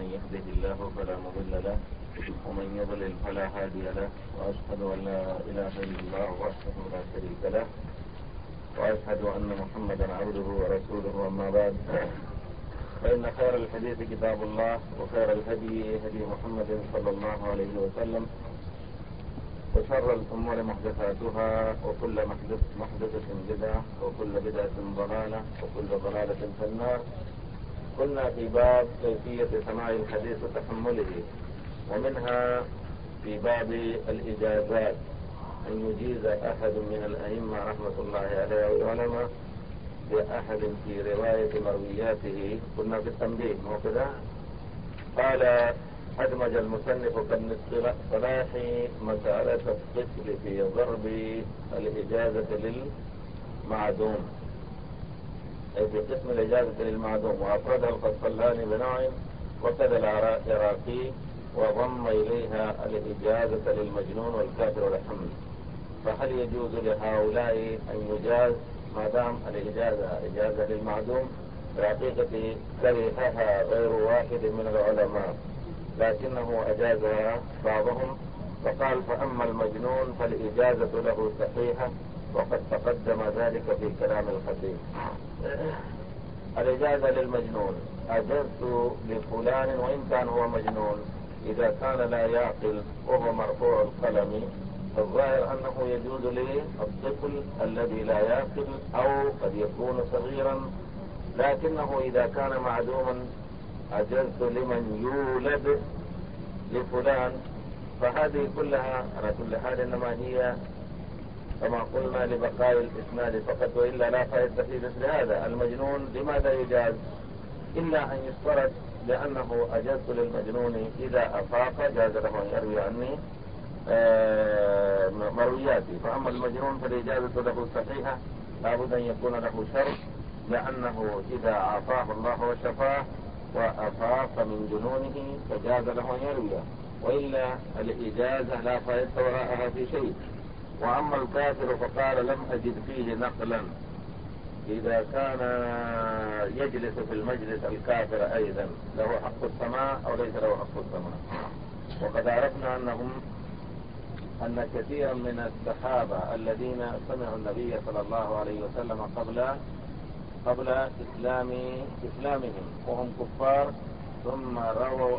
يهده الله فلا مضل له ومن يضلل فلا هادي له، وأشهد أن لا إله إلا الله وحده لا شريك له، وأشهد أن محمدا عبده ورسوله. أما بعد، فإن خير الحديث كتاب الله، وخير الهدي هدي محمد صلى الله عليه وسلم، وشر الأمور محدثاتها، وكل محدثة بدعة، وكل بدعة ضلالة، وكل ضلالة في النار. قلنا في باب كيفية سماع الحديث وتحمله، ومنها في باب الإجازات أن يجيز أحد من الأئمة رحمة الله عليه والعلماء لأحد في رواية مروياته. قلنا في التنبيه وكذا قال أدمج المصنف كابن الصلاح مسألة الطفل في ضرب الإجازة للمعدوم، أي في قسم الإجازة للمعدوم، وأفردها القسطلاني بنوع وكذا العراقي، وضم إليها الإجازة للمجنون والكافر والحمل. فهل يجوز لهؤلاء أن يجاز ما دام الإجازة إجازة للمعدوم؟ بالحقيقة كرهها غير واحد من العلماء، لكنه أجازها بعضهم، فقال فأما المجنون فالإجازة له صحيحة، وقد تقدم ذلك في كلام الخطيب. الإجازة للمجنون، أجزت لفلان وإن كان هو مجنون إذا كان لا يعقل وهو مرفوع القلم، فالظاهر أنه يجوز للطفل الذي لا يعقل أو قد يكون صغيرا، لكنه إذا كان معدوما أجزت لمن يولد لفلان. فهذه كلها على كل حال إنما هي كما قلنا لبقاء الإسناد فقط، وإلا لا فائدة في مثل هذا. المجنون لماذا يجاز؟ إلا أن يشترط لأنه أجزت للمجنون إذا أفاق جاز له أن يروي عني مروياتي. فأما المجنون فالإجازة له صحيحة، لابد أن يكون له شرط، لأنه إذا عافاه الله وشفاه وأفاق من جنونه فجاز له أن يروي، وإلا الإجازة لا فائدة وراءها في شيء. وأما الكافر فقال لم أجد فيه نقلا، إذا كان يجلس في المجلس الكافر أيضا له حق السماع أو ليس له حق السماع. وقد عرفنا أن كثيرا من الصحابة الذين سمعوا النبي صلى الله عليه وسلم قبل إسلامهم وهم كفار، ثم رووا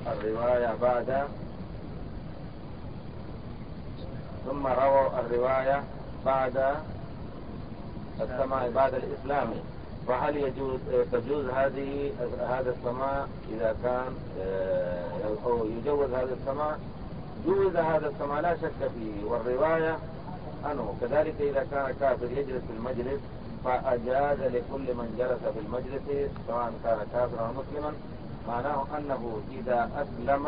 الرواية بعد السماع بعد الإسلام. فهل تجوز هذا السماع إذا كان أو يجوز هذا السماع؟ جوز هذا السماع لا شك فيه، والرواية عنه كذلك. إذا كان كافر يجلس في المجلس فأجاز لكل من جلس في المجلس سواء كان كافرا أو مسلما، معناه أنه إذا أسلم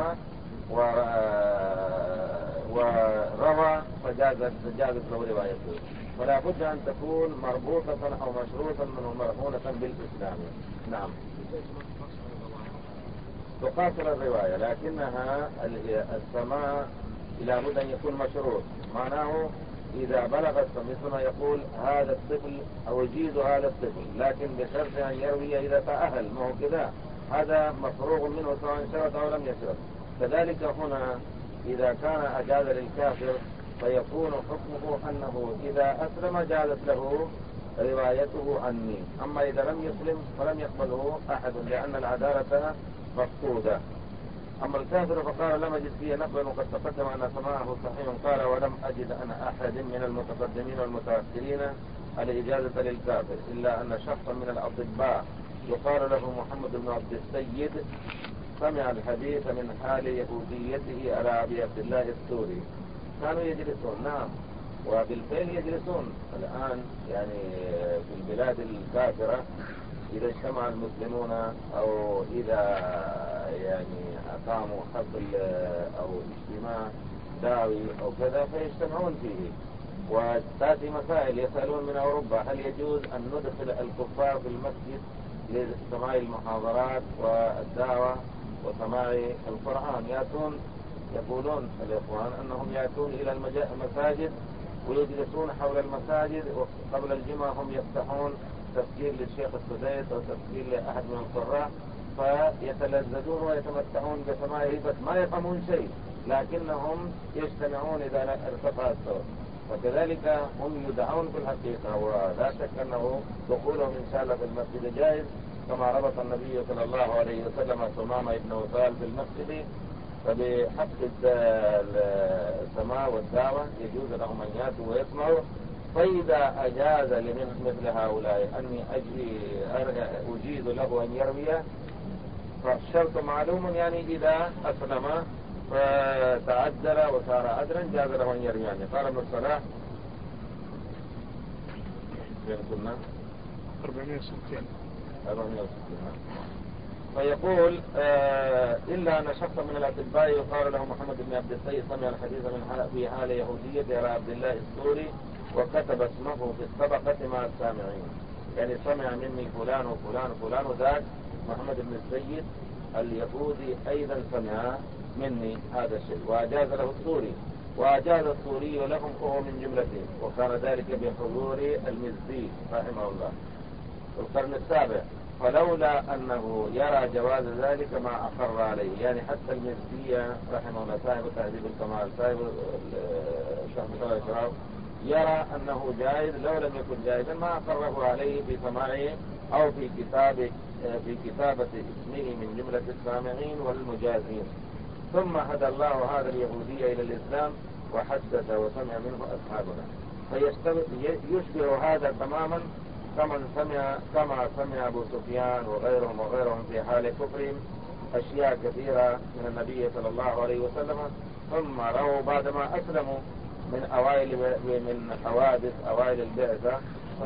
وروى فجازت له روايته. فلا بد أن تكون مربوطة أو مشروطة منه مرهونة بالإسلام. نعم، تقاصر الرواية، لكنها السماع لا بد أن يكون مشروط، معناه إذا بلغ مثل ما يقول هذا الطفل أو يجيز هذا الطفل، لكن بشرط أن يروي إذا تأهل، ما هو كذا، هذا مفروغ منه سواء شرط أو لم يشرط. كذلك هنا إذا كان أجاز للكافر فيكون حكمه أنه إذا أسلم جازت له روايته عني، أما إذا لم يسلم فلم يقبله أحد لأن العدالة مفقودة. أما الكافر فقال لم أجد فيه نقلا، وقد تقدم أن سماعه صحيح. قال ولم أجد أنا أحد من المتقدمين والمتأخرين الإجازة للكافر، إلا أن شخصا من الأطباء يقال له محمد بن عبد السيد سمع الحديث من حال يهوديته على أبي عبد الله السوري. كانوا يجلسون، نعم، وبالفعل يجلسون الآن، يعني في البلاد الكافرة إذا اجتمع المسلمون أو إذا يعني أقاموا حفل أو اجتماع دعوي أو كذا فيجتمعون فيه، وتأتي مسائل يسألون من أوروبا هل يجوز أن ندخل الكفار في المسجد لسماع المحاضرات والدعوة وسماع القرآن. يقولون الإخوان أنهم يأتون إلى المساجد ويجلسون حول المساجد، وقبل الجمعة هم يفتحون تفسير للشيخ السديس أو تفسير لأحد من القراء، فيتلذذون ويتمتعون بسماعه بس ما يفهمون شيء، لكنهم يجتمعون إذا ارتفع الصوت. وكذلك هم يدعون في الحقيقة، ولا شك أنه دخولهم إن شاء الله في المسجد جائز، كما ربط النبي صلى الله عليه وسلم ثمامة بن وثال في المسجد. فبحق السماع والدعوة يجوز لهم أن يأتوا ويسمعوا. فإذا أجاز مثل هؤلاء أني أجيز له أن يروي، فالشرط معلوم، يعني إذا أسلم فتعدل وصار عدلا جاز له أن يروي. يعني قال ابن الصلاح فين كنا؟ 460. فيقول إلا أن شخصا من الأطباء يقال له محمد بن عبد السيد سمع الحديث في حال يهودية على عبد الله السوري وكتب اسمه في الطبقة مع السامعين. يعني سمع مني فلان وفلان وفلان، وذاك محمد بن السيد اليهودي أيضا سمع مني هذا الشيء، وأجاز له السوري، وأجاز السوري لهم وهو من جملته، وكان ذلك بحضور المزي رحمه الله في القرن السابع. فلولا أنه يرى جواز ذلك ما أقر عليه. يعني حتى المزي رحمه الله صاحب تهذيب الكمال صاحب شرح مثال الشراب يرى أنه جائز، لو لم يكن جائزا ما أقره عليه في سماعه أو في كتابة اسمه من جملة السامعين والمجازين. ثم هدى الله هذا اليهودي إلى الإسلام وحدث وسمع منه أصحابنا. فيشبه هذا تماما كما سمع أبو سفيان وغيرهم في حال كفرهم أشياء كثيرة من النبي صلى الله عليه وسلم، ثم رأوا بعدما أسلموا من حوادث أوائل البعثة.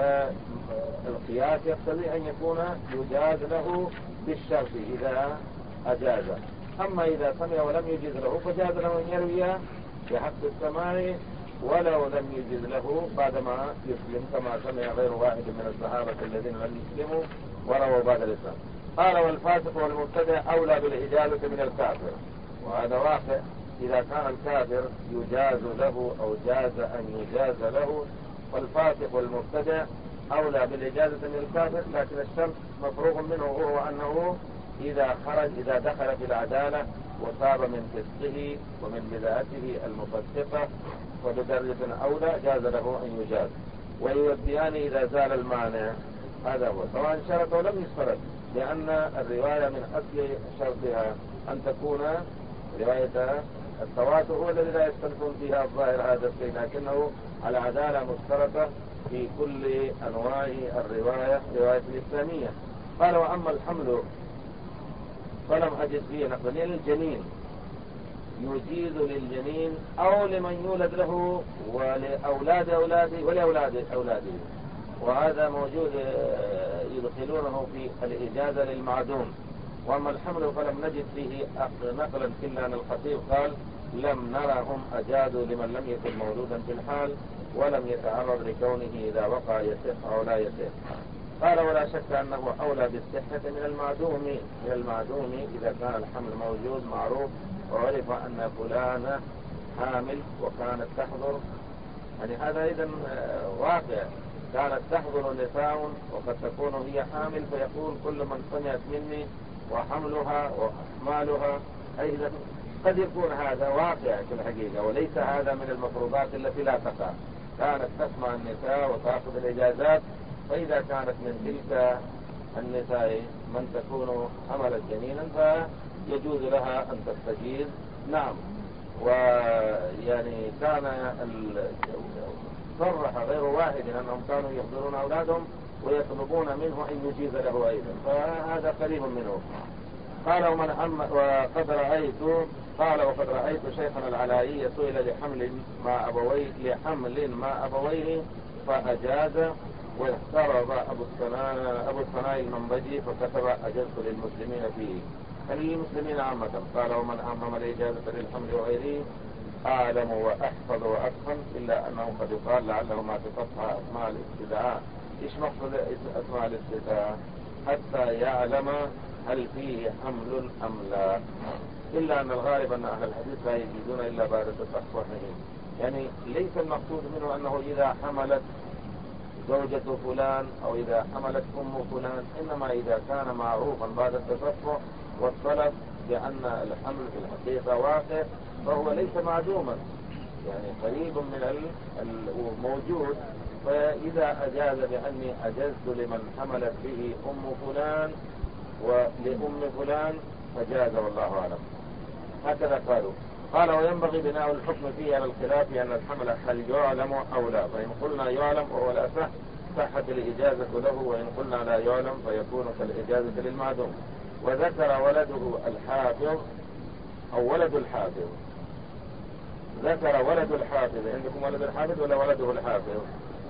فالقياس يقتضي أن يكون يجاز له بالشرط إذا أجاز. أما إذا سمع ولم يجز له فجاز له أن يروي بحق السماع ولو لم يجز له بعدما يسلم، كما سمع غير واحد من الصحابة الذين لم يسلموا ورووا بعد الإسلام. قال والفاسق والمبتدع أولى بالإجازة من الكافر. وهذا واقع، إذا كان الكافر يجاز له أو جاز أن يجاز له، والفاسق والمبتدع أولى بالإجازة من الكافر. لكن الشرط مفروغ منه، وهو أنه إذا دخل في العدالة وصاب من فسقه ومن بدعته المفسقة فبدرجة أولى جاز له أن يجاز. ويوديان إذا زال المانع، هذا هو، سواء شرط أو لم يشترط، لأن الرواية من أصل شرطها أن تكون رواية التواتر، هو الذي لا يختلفون فيها الظاهر هذا الشيء، لكنه العدالة مشترطة في كل أنواع الرواية الإسلامية. قال وأما الحمل فلم أجد فيه نقل. يعني الجنين يجيز للجنين أو لمن يولد له ولأولاد أولاده ولأولاد أولاده، وهذا موجود يدخلونه في الإجازة للمعدوم. وأما الحمل فلم نجد فيه نقلا، إلا أن الخطيب قال لم نرهم أجازوا لمن لم يكن مولودا في الحال ولم يتعرض لكونه إذا وقع يصح أو لا يصح. قال ولا شك أنه أولى بالصحة من المعدوم إذا كان الحمل موجود معروف وعرف أن فلانة حامل وكانت تحضر. يعني هذا أيضا واقع، كانت تحضر نساء وقد تكون هي حامل، فيقول كل من سمعت مني وحملها وأحمالها. أيضا قد يكون هذا واقع في الحقيقة، وليس هذا من المفروضات التي لا تقع. كانت تسمع النساء وتأخذ الإجازات، فإذا كانت من تلك النساء من تكون حملت جنينا فيجوز لها أن تستجيز. نعم. ويعني كان صرح غير واحد أنهم كانوا يحضرون أولادهم ويطلبون منه أن يجيز له أيضا، فهذا قريب منه. قال وقد رأيت شيخنا العلائي سئل لحمل مع أبويه فأجاز، واحترض أبو الثناء المنبجي فكتب أجزت للمسلمين فيه، يعني للمسلمين عامة. قال ومن أمم الإجازة للحمل وغيره أعلم وأحفظ وأتقن، إلا أنه قد يقال لعله ما تصفح أسماء الاستدعاء. إيش مقصد أسماء الاستدعاء؟ حتى يعلم هل فيه حمل أم لا. إلا أن الغالب أن أهل الحديث لا يجيزون إلا بعد تصححهم. يعني ليس المقصود منه أنه إذا حملت زوجة فلان أو إذا حملت فلان، إنما إذا كان معروفا بعد التصفح والطلب بأن الحمل في الحقيقة واقع فهو ليس معدوما، يعني قريب من الموجود. فإذا أجاز بأني أجزت لمن حملت به فلان ولأم فلان فجاز والله أعلم. هكذا قالوا. قال وينبغي بناء الحكم فيه على الخلاف أن الحمل هل يعلم أو لا، فإن قلنا يعلم وهو الأصح صحت الإجازة له، وإن قلنا لا يعلم فيكون كالإجازة للمعدوم. وذكر ولده الحافظ أو ولد الحافظ، ذكر ولد الحافظ. عندكم ولد الحافظ ولا ولده الحافظ؟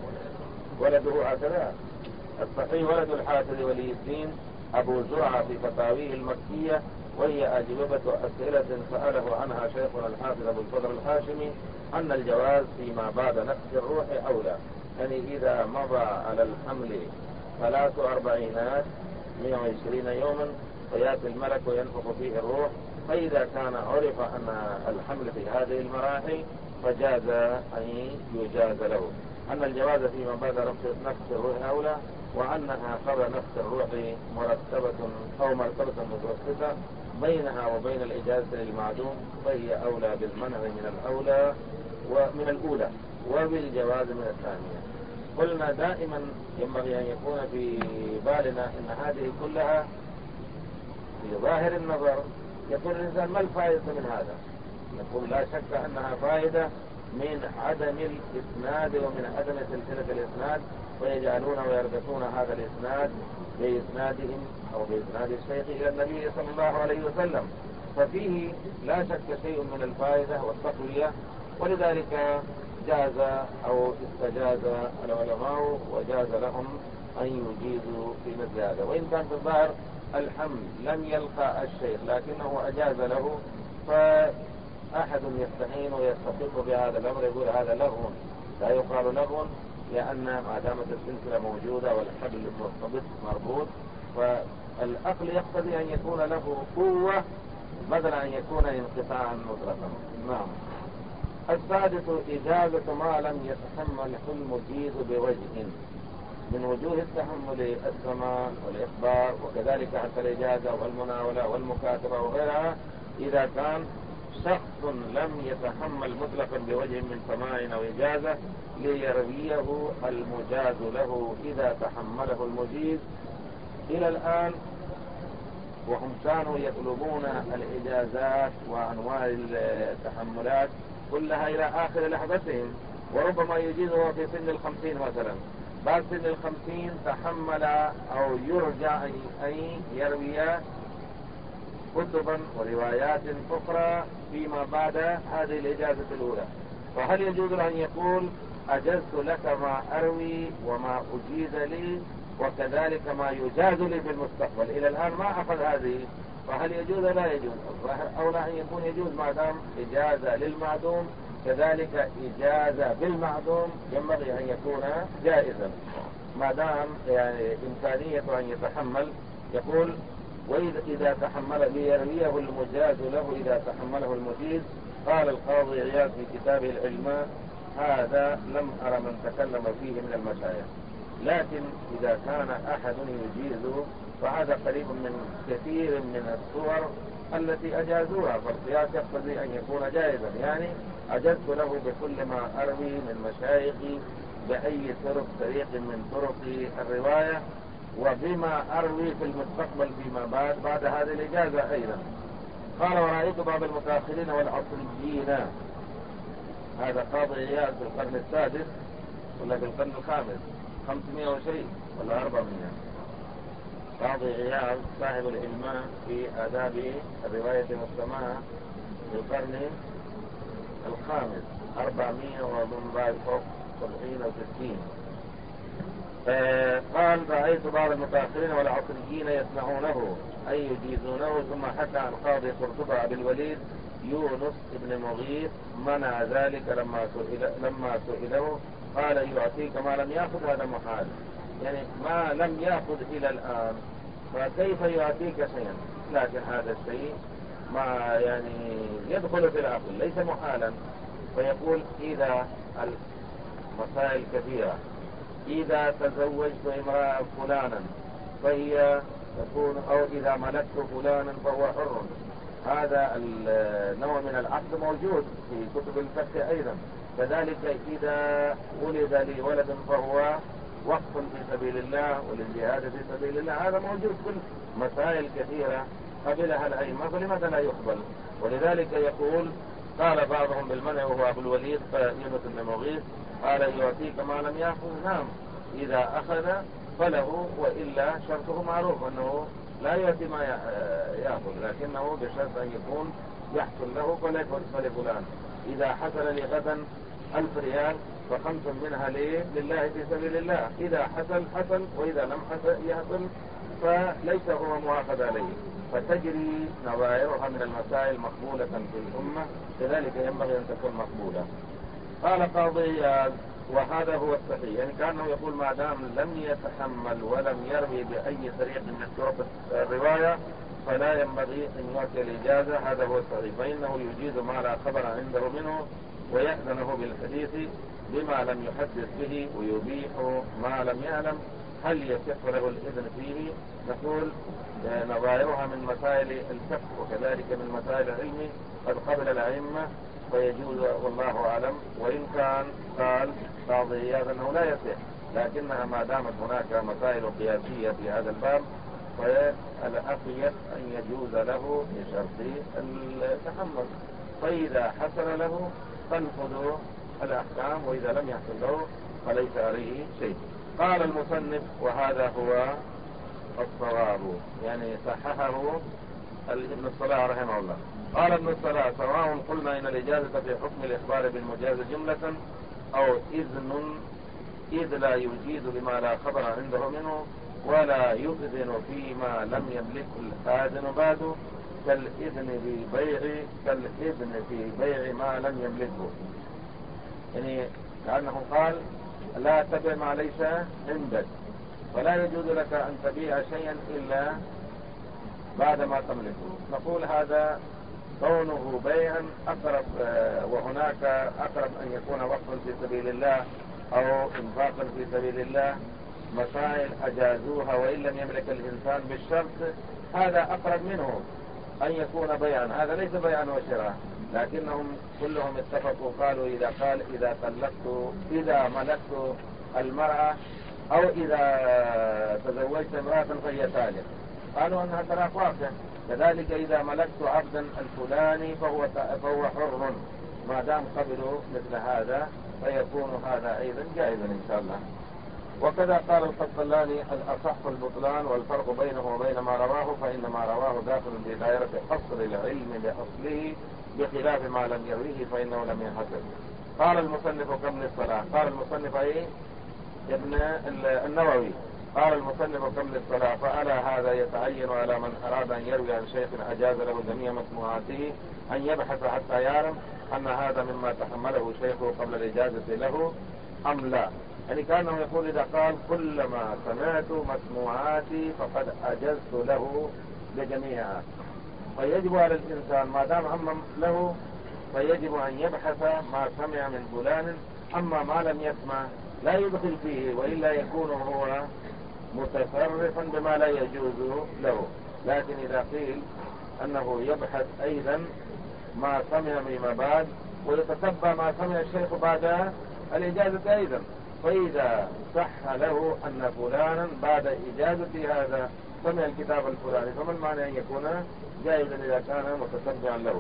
ولده هكذا الصحيح ولد الحافظ ولي الدين أبو زرعة في فتاويه المكية، وهي أجوبة أسئلة سأله عنها شيخنا الحافظ أبو الفضل الهاشمي أن الجواز فيما بعد نفخ الروح أولى. يعني إذا مضى على الحمل 43 120 يوما فيأتي الملك وينفخ فيه الروح، فإذا كان عرف أن الحمل في هذه المراحل فجاز أن يجاز له. أن الجواز فيما بعد نفخ الروح أولى، وأنها قبل نفخ الروح مرتبة أو مرتبة متوسطة بينها وبين الإجازة للمعدوم، فهي أولى بالمنع من الأولى ومن الأولى وبالجواز من الثانية. قلنا دائما ينبغي أن يكون في بالنا أن هذه كلها في ظاهر النظر يقول الإنسان ما الفائدة من هذا؟ نقول لا شك أنها فائدة من عدم الإسناد ومن عدم سلسلة الإسناد، ويجعلون ويربطون هذا الإسناد بإسنادهم أو بإسناد الشيخ إلى النبي صلى الله عليه وسلم، ففيه لا شك شيء من الفائدة والتقوية. ولذلك جاز أو استجاز العلماء وجاز لهم أن يجيزوا في مثل هذا، وإن كان في الظاهر الحمل لم يلقى الشيخ لكنه أجاز له، فأحد يستعين ويستطيق بهذا الأمر يقول هذا لغو. لا يقال لغو، لأن ما دامت السلسلة موجودة والحبل مرتبط مربوط فالعقل يقتضي أن يكون له قوة بدل أن يكون انقطاعا مطلقا. نعم. السادس إجازة ما لم يتحمله المجيز بوجه من وجوه التحمل السماع والإخبار، وكذلك حتى الإجازة والمناولة والمكاتبة وغيرها. إذا كان شخص لم يتحمل مطلقا بوجه من سماع أو إجازة ليرويه المجاز له إذا تحمله المجيز. إلى الآن وهم كانوا يطلبون الإجازات وأنواع التحملات كلها إلى آخر لحظتهم، وربما يجيزه في سن 50 مثلا. بعد سن 50 تحمل أو يرجى أن يروي كتبا وروايات أخرى فيما بعد هذه الإجازة الأولى، فهل يجوز أن يقول أجزت لك ما أروي وما أجيز لي وكذلك ما يجاز لي في المستقبل؟ إلى الآن ما أخذ هذه، فهل يجوز لا يجوز؟ الظاهر أولى أن يكون يجوز ما دام إجازة للمعدوم، كذلك إجازة بالمعدوم ينبغي أن يكون جائزا ما دام يعني إمكانية أن يتحمل. يقول وإذا تحمل ليرويه المجاز له إذا تحمله المجيز. قال القاضي عياض في كتابه العلماء هذا لم أرى من تكلم فيه من المشايخ، لكن إذا كان أحد يجيز فهذا قريب من كثير من الصور التي أجازوها، فالقياس يقتضي أن يكون جائزا. يعني أجزت له بكل ما أروي من مشايخي بأي طريق من طرق الرواية وبما أروي في المستقبل فيما بعد هذه الإجازة أيضا. قال ورأيت بعض المتأخرين والعصريين، هذا قاضي عياض في القرن السادس ولا في القرن الخامس 500 وشيء ولا 400. قاضي عياض صاحب العلماء في آداب الرواية والسماع في القرن الخامس 400 ومن بعد فوق 70 أو 60. قال رأيت بعض المتأخرين والعصريين يسمعونه أي يجيزونه. ثم حكى عن قاضي قرطبة أبي الوليد يونس بن مغيث منع ذلك لما سئله قال يعطيك ما لم يأخذ، هذا محال، يعني ما لم يأخذ إلى الآن فكيف يعطيك شيئا؟ لكن هذا الشيء ما يعني يدخل في العقل ليس محالا. فيقول إذا المسائل كثيرة إذا تزوجت امرأة فلانا فهي تكون، أو إذا ملكت فلانا فهو حر. هذا النوع من العقد موجود في كتب الفقه أيضا. كذلك إذا ولد لي ولد فهو وقف في سبيل الله وللجهاد في سبيل الله، هذا موجود. كل مسائل كثيرة قبلها الأئمة، فلماذا لا يقبل؟ ولذلك يقول قال بعضهم بالمنع وهو أبو الوليد يونس بن مغيث قال يعطيك ما لم يأخذ. نعم، إذا أخذ فله، وإلا شرطه معروف أنه لا يأتي ما يأخذ، لكنه بشرط أن يكون يحصل له فلفلان. إذا حصل لي غدا 1000 ريال ف5 منها لله في سبيل الله، إذا حصل وإذا لم يحصل فليس هو مؤاخذ عليه. فتجري نظائرها من المسائل مقبولة في الأمة، كذلك ينبغي أن تكون مقبولة. قال قاضي وهذا هو الصحيح، يعني كأنه يقول ما دام لم يتحمل ولم يروي بأي طريق من طرق الرواية فلا ينبغي أن يعطي الإجازة، هذا هو الصحيح. فإنه يجيز ما لا خبر عنده منه ويأذنه بالحديث بما لم يحدث به ويبيح ما لم يعلم. هل يصح له الإذن فيه؟ نقول نظائرها من مسائل الفقه وكذلك من مسائل العلم قد قبل الأئمة فيجوز، والله أعلم. وإن كان قال بعض إياه أنه لا يصح، لكنها ما دامت هناك مسائل قياسية في هذا الباب فالأقيت أن يجوز له بشرط التحمل. فإذا حصل له تنفذ الأحكام، وإذا لم يحصل له فليس عليه شيء. قال المصنف وهذا هو الصواب، يعني صححه ابن الصلاح رحمه الله. قال ابن الصلاح سواء قلنا إن الإجازة في حكم الإخبار بالمجاز جملة أو إذن، إذ لا يجيز بما لا خبر عنده منه ولا يؤذن فيما لم يملكه الآذن بعد، كالإذن في بيع ما لم يملكه. يعني كأنه قال لا تبع ما ليس عندك، ولا يجوز لك أن تبيع شيئا إلا بعد ما تملكه. نقول هذا كونه بيعا أقرب، وهناك أقرب أن يكون وقفا في سبيل الله أو إنفاقا في سبيل الله، مسائل أجازوها وإن لم يملك الإنسان بالشرط، هذا أقرب منه أن يكون بيعا. هذا ليس بيعا وشراء، لكنهم كلهم اتفقوا قالوا إذا ملكت المرأة أو إذا تزوجت امرأة فهي تالق، قالوا أنها طلاق واقع. كذلك إذا ملكت عبدا الفلاني فهو حر، ما دام قبلوا مثل هذا فيكون هذا أيضا جائزا إن شاء الله. وكذا قال القسطلاني الأصح البطلان والفرق بينه وبين ما رواه، فإن ما رواه داخل في دائرة حصر العلم بأصله بخلاف ما لم يرويه فإنه لم ينحصر. قال المصنف قبل الصلاة، قال المصنف ابن النووي قال المصنف قبل الصلاة فعلى هذا يتعين على من أراد أن يروي عن شيخ أجاز له جميع مسموعاته أن يبحث حتى يعلم أن هذا مما تحمله شيخه قبل الإجازة له أم لا. يعني كأنه يقول إذا قال كلما سمعت مسموعاتي فقد أجزت له بجميعها، فيجب على الإنسان ما دام أمم له فيجب أن يبحث ما سمع من فلان، أما ما لم يسمع لا يدخل فيه، وإلا يكون هو متصرفا بما لا يجوز له. لكن إذا قيل أنه يبحث أيضا ما سمع فيما بعد ويتتبع ما سمع الشيخ بعد الإجازة أيضا، فإذا صح له أن فلانا بعد إجازة هذا سمع الكتاب الفلاني فما المعنى أن يكون جائزا إذا كان متتبعا له.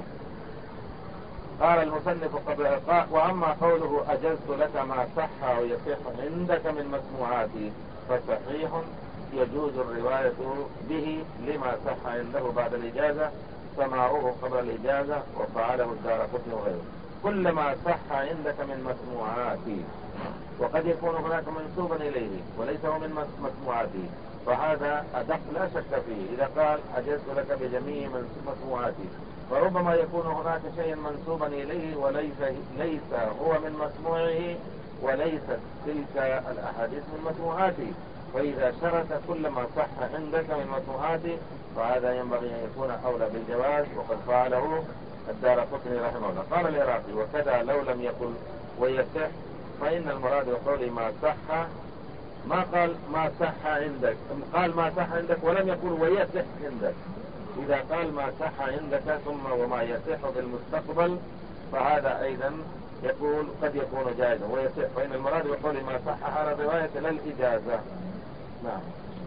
قال المصنف وأما قوله أجزت لك ما صح ويصح عندك من مسموعاتي فصحيح يجوز الرواية به لما صح عنده بعد الإجازة سماعه قبل الإجازة وفعله الدارقطني وغيره. كل ما صح عندك من مسموعاتي، وقد يكون هناك منسوبا إليه وليس هو من مسموعاتي، فهذا أدق لا شك فيه. إذا قال أجزت لك بجميع مسموعاتي فربما يكون هناك شيء منسوبا إليه ليس هو من مسموعه وليست تلك الأحاديث من مسموعاته، فإذا شرط كل ما صح عندك من مسموعاته فهذا ينبغي أن يكون أولى بالجواز، وقد فعله الدارقطني رحمه الله. قال العراقي وكذا لو لم يقل ويصح فإن المراد بقول ما صح ما قال ما صح عندك، قال ما صح عندك ولم يقل ويصح عندك. إذا قال ما صح عندك ثم وما يصح في المستقبل فهذا أيضا يقول قد يكون جائزا ويصح، فإن المراد يقول ما صح على الرواية لا الإجازة. نعم.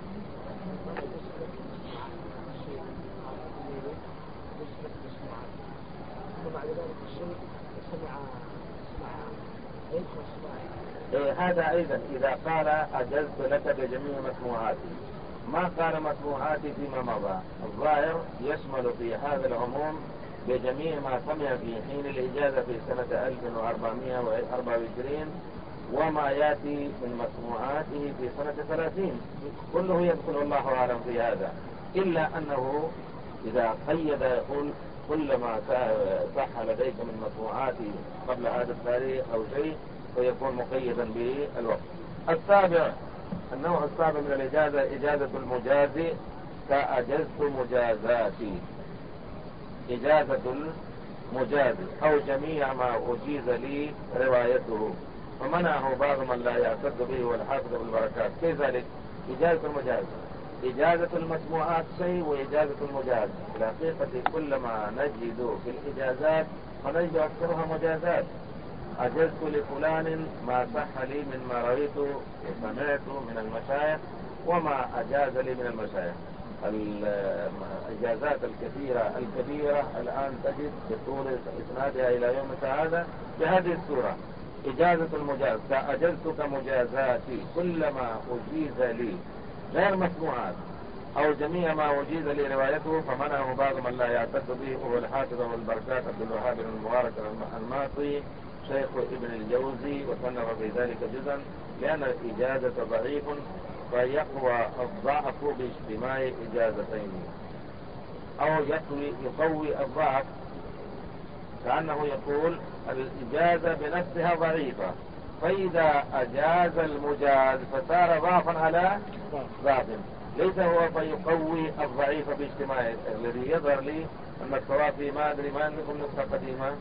هذا أيضا إذا قال أجزت لك بجميع مسموعاتي، ما قال مسموعاتي فيما مضى، الظاهر يشمل في هذا العموم بجميع ما سمع في حين الإجازة في سنة 1424 وما يأتي من مسموعاته في سنة 30 كله يدخل الله أعلم في هذا، إلا أنه إذا قيد يقول كل ما صح لديك من مسموعاتي قبل هذا التاريخ أو شيء فيكون مقيدا بالوقت. السابع، النوع السابع من الإجازة إجازة المجازي كأجزت مجازاتي. إجازة المجازي أو جميع ما أجيز لي روايته فمنعه بعض من لا يعتد به والحافظ بالبركات. كيف ذلك؟ إجازة المجاز، إجازة المسموعات شيء وإجازة المجاز في الحقيقة كل ما نجد في الإجازات فنجد أكثرها مجازات. أجزت لفلان ما صح لي مما رويته وسمعته من المشايخ وما أجاز لي من المشايخ. الإجازات الكبيرة الآن تجد بطول إسنادها إلى يومك هذا بهذه الصورة: إجازة المجاز كأجزتك مجازاتي كل ما أجيز لي غير مسموعات أو جميع ما أجيز لي روايته فمنعه بعض من لا يعتد به وهو الحافظ والبركات عبد الوهاب بن المبارك الماطي شيخ ابن الجوزي وصنف في ذلك جزءا، لأن الإجازة ضعيف فيقوى الضعف باجتماع إجازتين، أو يقوي الضعف، كأنه يقول الإجازة بنفسها ضعيفة فإذا أجاز المجاز فصار ضعفا على ضعف، ليس هو فيقوي الضعيف باجتماعه. الذي يظهر لي أن الصواب ما أدري ما عندكم نسخة قديمة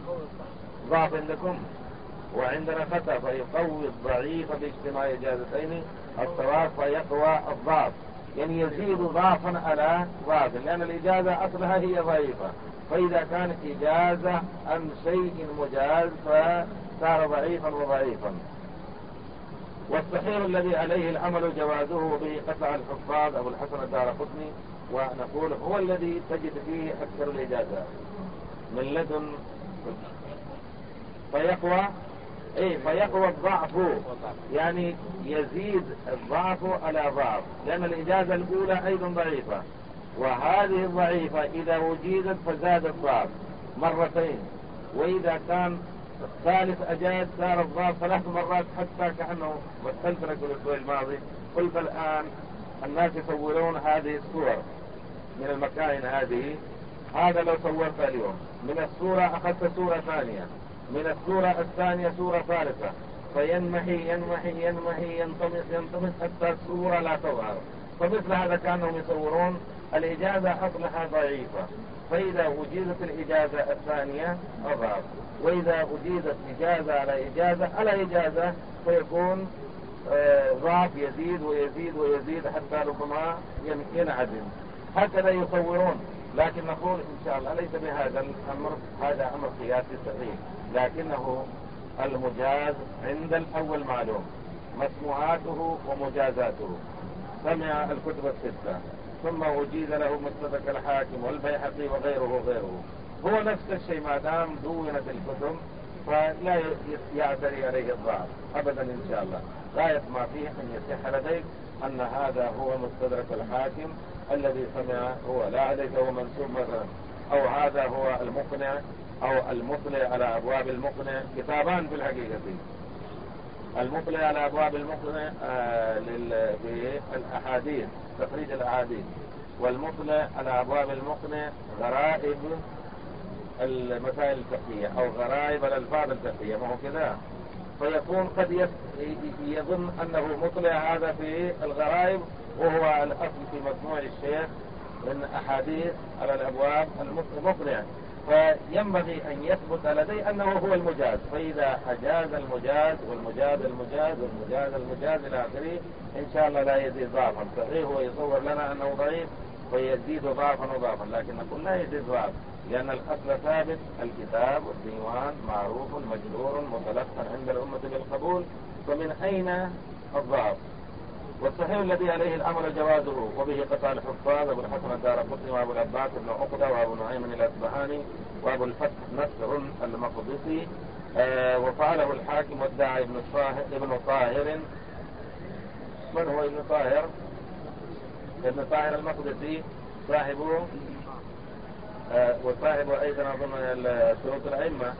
ضعف عندكم وعندنا خطأ، فيقوي الضعيف باجتماع إجازتين الصواب فيقوى الضعف، يعني يزيد ضعفا على ضعف، لأن الإجازة أصلها هي ضعيفة، فإذا كانت إجازة عن شيء مجاز فصار ضعيفا وضعيفا. والصحيح الذي عليه العمل جوازه وبه قطع الحفاظ أبو الحسن الدارقطني، ونقول هو الذي تجد فيه أكثر الإجازات من لدن فيقوى الضعف، يعني يزيد الضعف على ضعف، لأن الإجازة الأولى أيضا ضعيفة وهذه الضعيفة إذا وجدت فزاد الضعف مرتين، وإذا كان الثالث أجاز صار الضعف 3 مرات، حتى كأنه مثلت لكم الأسبوع الماضي قلت الآن الناس يصورون هذه الصور من المكائن هذه، هذا لو صورتها اليوم من الصورة أخذت صورة ثانية، من الصورة الثانية صورة ثالثة، فينمحي ينمحي ينمحي ينطمس حتى الصورة لا تظهر، فمثل هذا كانهم يصورون الإجازة أصلها ضعيفة، فإذا وجدت الإجازة الثانية أضعف، وإذا وجدت إجازة على إجازة على إجازة فيكون ضعف يزيد ويزيد ويزيد حتى ربما ينعدم، هكذا يصورون. لكن نقول إن شاء الله ليس بهذا الأمر، هذا أمر قياسي صحيح، لكنه المجاز عند الأول معلوم مسموعاته ومجازاته، سمع الكتب الستة ثم أجيز له مستدرك الحاكم والبيهقي وغيره هو نفس الشيء ما دام دونت الكتب فلا يعتري عليه الضعف أبدا إن شاء الله. غاية ما فيه أن يصح لديك أن هذا هو مستدرك الحاكم الذي سمع هو، لا ليس هو منسوب مثلا، أو هذا هو المقنع أو المطلع على أبواب المقنع، كتابان في الحقيقة، المطلع على أبواب المقنع للأحاديث تخريج الأحاديث، والمطلع على أبواب المقنع غرائب المسائل الفقهية أو غرائب الألفاظ الفقهية، ما هو كذا، فيكون قد يظن أنه مطلع هذا في الغرائب وهو الأصل في مجموع الشيخ من أحاديث على الأبواب المقنع، فينبغي أن يثبت لدي أنه هو المجاز، فإذا أجاز المجاز والمجاز المجاز والمجاز المجاز إلى آخره إن شاء الله لا يزيد ضعفا. صحيح هو يصور لنا أنه ضعيف ويزيد ضعفا وضعفا، لكن نقول لا يزيد ضعف، لأن الأصل ثابت، الكتاب والديوان معروف مشهور متلقى عند الأمة بالقبول، فمن أين الضعف؟ والصحيح الذي عليه الأمر جوازه، وبه قطع الحفاظ أبو الحسن الدارقطني وأبو العباس بن عقدة وأبو نعيم الأصبهاني وأبو الفتح نصر المقدسي، وفعله الحاكم وادعى ابن طاهر. من هو ابن طاهر؟ ابن طاهر المقدسي صاحبه وصاحبه أيضا أظن شروط الأئمة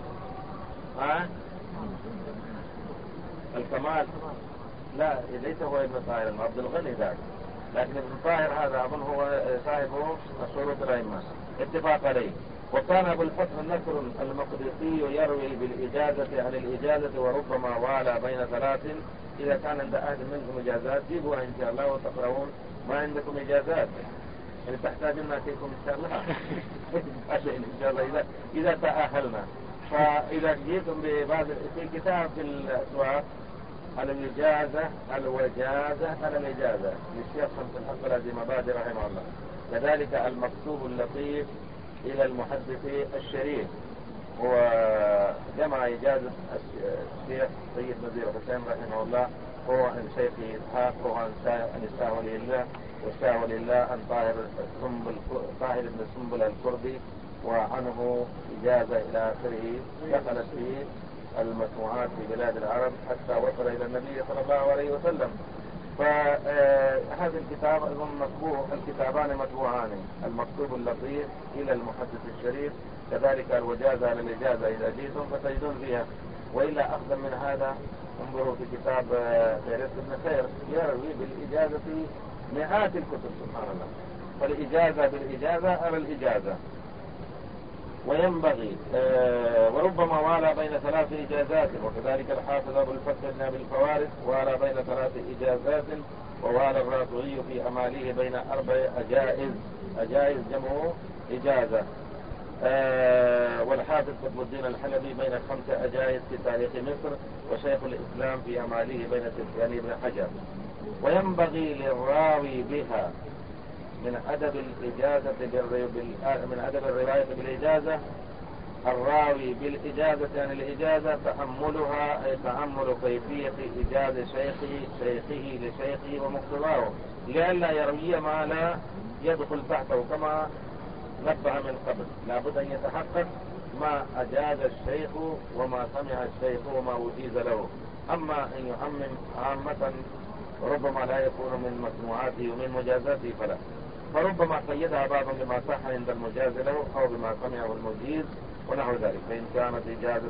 الكمال. لا ليس هو ابن طاهر، عبد الغني ذاك، لكن ابن طاهر هذا أظن هو صاحبه شروط الأئمة اتفاق عليه. وكان أبو الفتح النصر المقدسي يروي بالإجازة عن الإجازة، وربما والى بين ثلاث. إذا كان عند أحد منكم إجازات جيبوها إن شاء الله وتقرؤون. ما عندكم إجازات يعني تحتاجنا فيكم إن شاء الله إن شاء الله إذا تأهلنا. فإذا جئتم ببعض في كتاب في الأسواق الوجازة الوجازة على الإجازة للشيخ شمس الحق الذي مبادئ رحمه الله. كذلك المكتوب اللطيف إلى المحدث الشريف، وجمع إجازة الشيخ سيد نزير حسين رحمه الله، هو عن شيخ إسحاق، وهو عن إسحاق ولي الله، وشاه ولي الله عن طاهر بن سنبل الكردي، وعنه إجازة إلى آخره دخلت فيه المسموعات في بلاد العرب حتى وصل إلى النبي صلى الله عليه وسلم. فهذا الكتاب أيضا مطبوع، الكتابان مطبوعان، المكتوب اللطيف إلى المحدث الشريف، كذلك الوجازة على الإجازة إذا جئتم فتجدون فيها. وإلا أخذا من هذا انظروا في كتاب فهرست بن خير يروي بالإجازة مئات الكتب سبحان الله، فالإجازة بالإجازة على الإجازة. وينبغي وربما والى بين ثلاث إجازات، وكذلك الحافظ أبو الفتح بن أبي الفوارس والى بين ثلاث إجازات، ووالى الرافعي في أماليه بين 4 أجائز، أجائز جمع إجازة، والحافظ قطب الدين الحلبي بين 5 أجائز في تاريخ مصر، وشيخ الإسلام في أماليه بين 6 ابن حجر. وينبغي للراوي بها من أدب الإجازة من أدب الرواية بالإجازة، الراوي بالإجازة يعني الإجازة تأملها، أي تأمل كيفية إجازة شيخه لشيخه ومقتضاه، لئلا يروي ما لا يدخل تحته، كما نبه من قبل لابد أن يتحقق ما أجاز الشيخ وما سمع الشيخ وما أجيز له. أما أن يعمم عامة ربما لا يكون من مسموعاته ومن مجازاته فلا، فربما قيدها بعضهم بما صح عند المجاز له أو بما سمعه المجيز ونحو ذلك. فإن كانت إجازة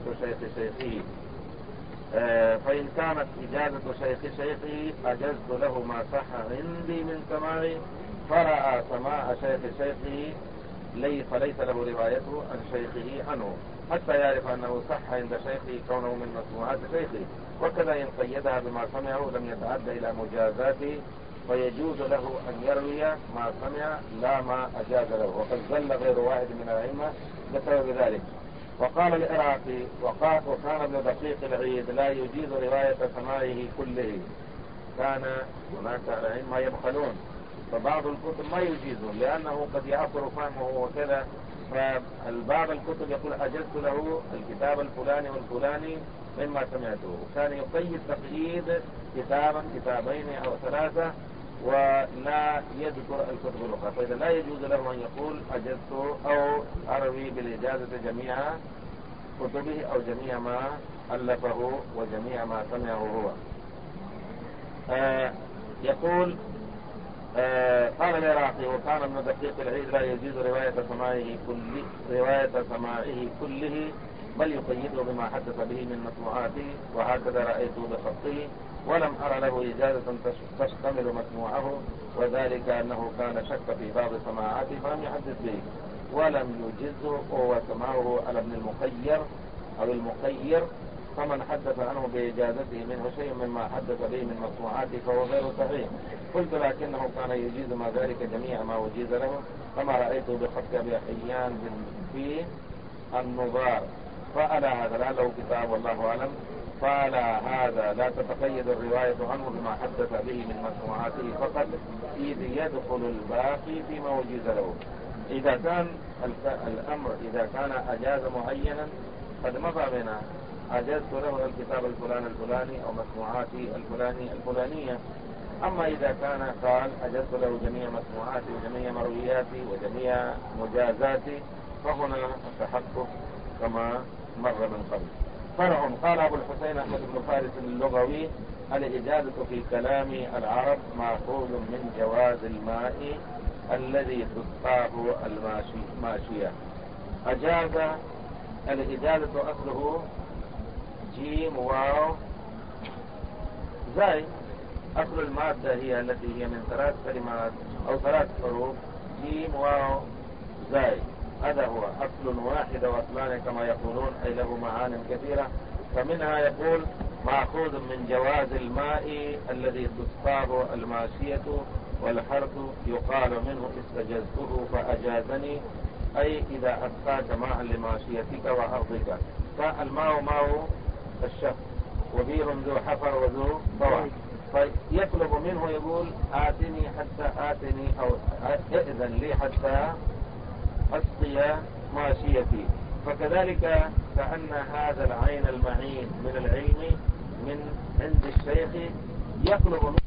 شيخه أجزت له ما صح عندي من سماعي، فرأى سماع شيخه فليس له روايته عن شيخه عنه، حتى يعرف أنه صح عند شيخه كونه من مسموعات شيخه. وكذا إن قيدها بما سمعه لم يتعد إلى مجازاته، فيجوز له أن يروي ما سمع لا ما أجاز له، وقد زل غير واحد من الأئمة بسبب ذلك. وقال العراقي وكان ابن دقيق العيد لا يجيز رواية سماعه كله. كان هناك الأئمة يبخلون، فبعض الكتب ما يجيزون لأنه قد يعثر فهمه وكذا، فالبعض الكتب يقول أجزت له الكتاب الفلاني والفلاني مما سمعته، وكان يقيد تقييد كتابا كتابين أو 3 ولا يذكر الكتب الأخرى. فإذا لا يجوز له أن يقول أجزت أو أروي بالإجازة جميع كتبه أو جميع ما ألفه وجميع ما سمعه هو. يقول قال العراقي وكان ابن دقيق العيد لا يجوز رواية سماعه كله، بل يقيده بما حدث به من مسموعاته، وهكذا رأيته بخطه، ولم أرى له إجازة تشتمل مسموعه، وذلك أنه كان شك في بعض سماعاته فلم يحدث به، ولم يجزه وسماعه على ابن المخير أو المخير، فمن حدث عنه بإجازته منه شيء مما حدث به من مسموعاته فهو غير صحيح. قلت لكنه كان يجيز ما ذلك جميع ما وجيز له، كما رأيته بخط أبي حيان فيه النظار. فعلى هذا له كتاب والله أعلم. فعلى هذا لا تتقيد الرواية عنه بما حدث به من مسموعاته فقط، إذ يدخل الباقي فيما وجز له. إذا كان الأمر إذا كان أجاز معينا قد مضى بنا، أجزت له الكتاب الفلاني أو مسموعاتي الفلانية. أما إذا كان قال أجزت له جميع مسموعاتي وجميع مروياتي وجميع مجازاتي، فهنا التحقق كما مر من قبل. فرع. قال أبو الحسين أحمد بن فارس اللغوي: الإجازة في كلام العرب مأخوذ من جواز الماء الذي تسقاه الماشية. أجاز، الإجازة أصله جيم واو زاي. أصل المادة هي التي هي من 3 كلمات أو 3 حروف، جيم واو زاي. هذا هو أصل واحد وأصلان كما يقولون، أي له معان كثيرة. فمنها يقول مأخوذ من جواز الماء الذي تسقاه الماشية، والحرث يقال منه استجزته فأجازني، أي إذا أسقاك ماء لماشيتك وأرضك. فالماء ماء الشخص، وبير ذو حفر وذو طوع، فيطلب منه يقول آتني أو ائذن لي حتى أسقي ماشيتي. فكذلك كأن هذا العين المعين من العلم من عند الشيخ يطلب منه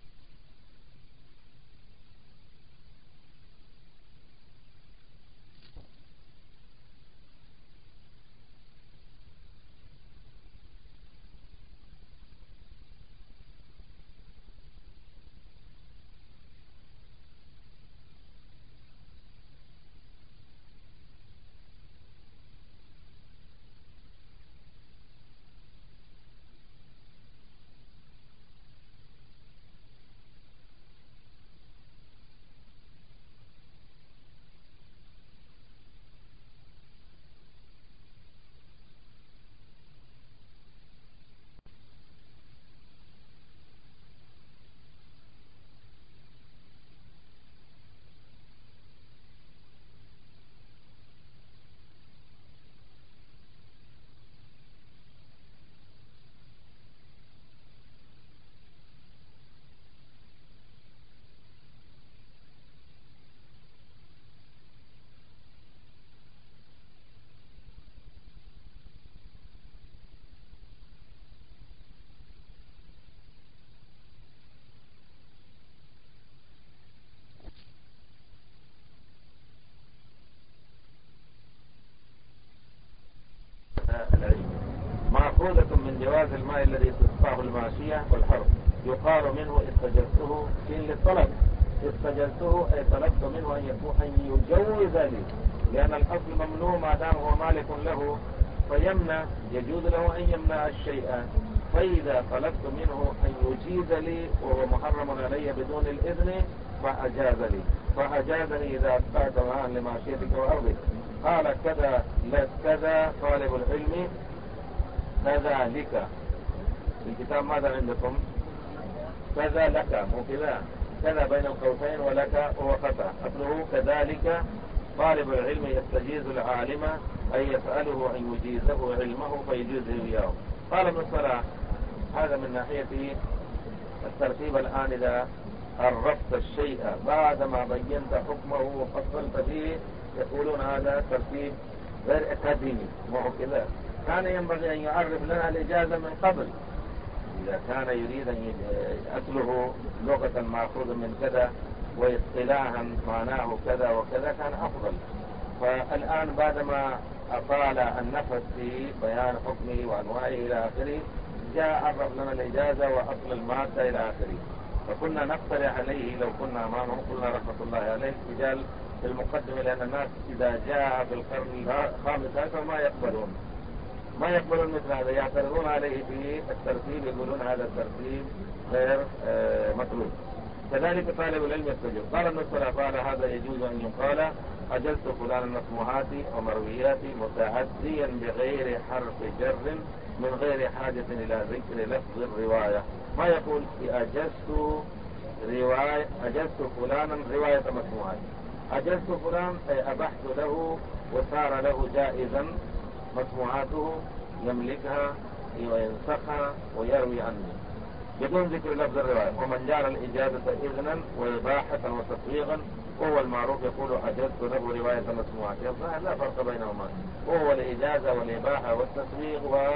مأخوذة من جواز الماء الذي تسقاه الماشية والحرث، يقال منه استجزته في للطلب. استجزته أي طلبت منه أن يجوز لي، لأن الأصل ممنوع ما دام هو مالك له، فيمنع، يجوز له أن يمنع الشيء. فإذا طلبت منه أن يجيز لي وهو محرم علي بدون الإذن فأجاز لي، فأجازني إذا أسقاك ماء لماشيتك وأرضك. قال كذا لك كذا طالب العلم كذلك. الكتاب ماذا عندكم؟ كذا لك، مو كذا، كذا بين القوسين ولك هو خطأ. أصله كذلك طالب العلم يستجيز العالم أي يسأله أن يجيزه علمه فيجيزه إياه. قال ابن صلاح هذا من ناحية الترتيب. الآن إذا عرفت الشيء بعدما بينت حكمه وفصلت فيه يقولون هذا ترتيب غير أكاديمي، ما هو كذا. كان ينبغي أن يعرف لنا الإجازة من قبل. إذا كان يريد أن أصله لغة مأخوذ من كذا واصطلاحا معناه كذا وكذا كان أفضل. فالآن بعدما أطال النفس في بيان حكمه وأنواعه إلى آخره، جاء عرف لنا الإجازة وأصل المادة إلى آخره. فكنا نقترح عليه لو كنا أمامه، قلنا رحمة الله عليه رجال في المقدمة، لأن الناس إذا جاء في القرن الخامس عشر ما يقبلون مثل هذا، يعترضون عليه في الترتيب، يقولون هذا الترتيب غير مطلوب. كذلك طالب العلم يستجيب. قال ابن الصلاح قال هذا يجوز أن يقال أجزت فلان مسموعاتي ومروياتي متعديا بغير حرف جر من غير حاجة إلى ذكر لفظ الرواية. ما يقول أجزت فلانا رواية مسموعاتي. أجزت فلان أي أبحت له وصار له جائزا مسموعاته يملكها وينسخها ويروي عنه بدون ذكر لفظ الرواية. ومن جعل الإجازة إذنا وإباحة وتفويغا وهو المعروف يقول أجزت له رواية مسموعاته، لا فرق بينهما، وهو الإجازة والإباحة والتسويغ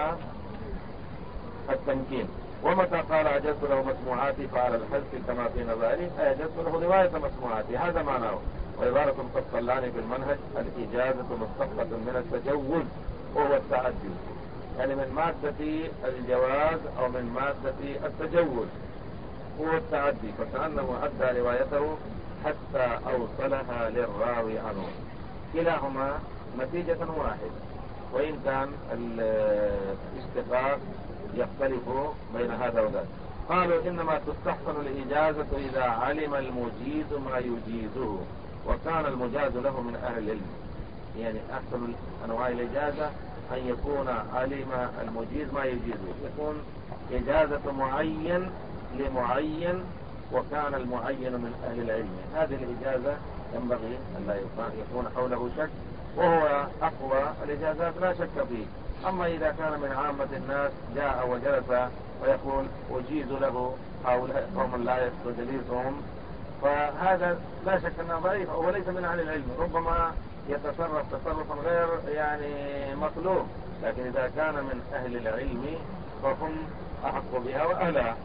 والتمكين. ومتى قال أجزت له مسموعاتي فعلى الحذف كما في نظري أجزت له رواية مسموعاتي، هذا معناه. وعبارة تفصلان في المنهج الإجازة مشتقة من التجوز وهو التعدي، يعني من مادة الجواز أو من مادة التجوز هو التعدي، فكأنه أدى روايته حتى أوصلها للراوي عنه. كلاهما نتيجة واحدة، وإن كان الاشتقاق يختلف بين هذا وذاك. قالوا إنما تستحسن الإجازة إذا علم المجيز ما يجيزه وكان المجاز له من أهل العلم. يعني أحسن أنواع الإجازة أن يكون علم المجيز ما يجيزه، يكون إجازة معين لمعين وكان المعين من أهل العلم. هذه الإجازة ينبغي أن لا يكون حوله شك، وهو أقوى الإجازات لا شك فيه. أما إذا كان من عامة الناس جاء وجلس ويقول أجيز له هؤلاء قوم لا يحسن جليسهم، فهذا لا شك أنه ضعيف وليس من أهل العلم، ربما يتصرف تصرفا غير يعني مطلوب. لكن إذا كان من أهل العلم فهم أحق بها وأهلها.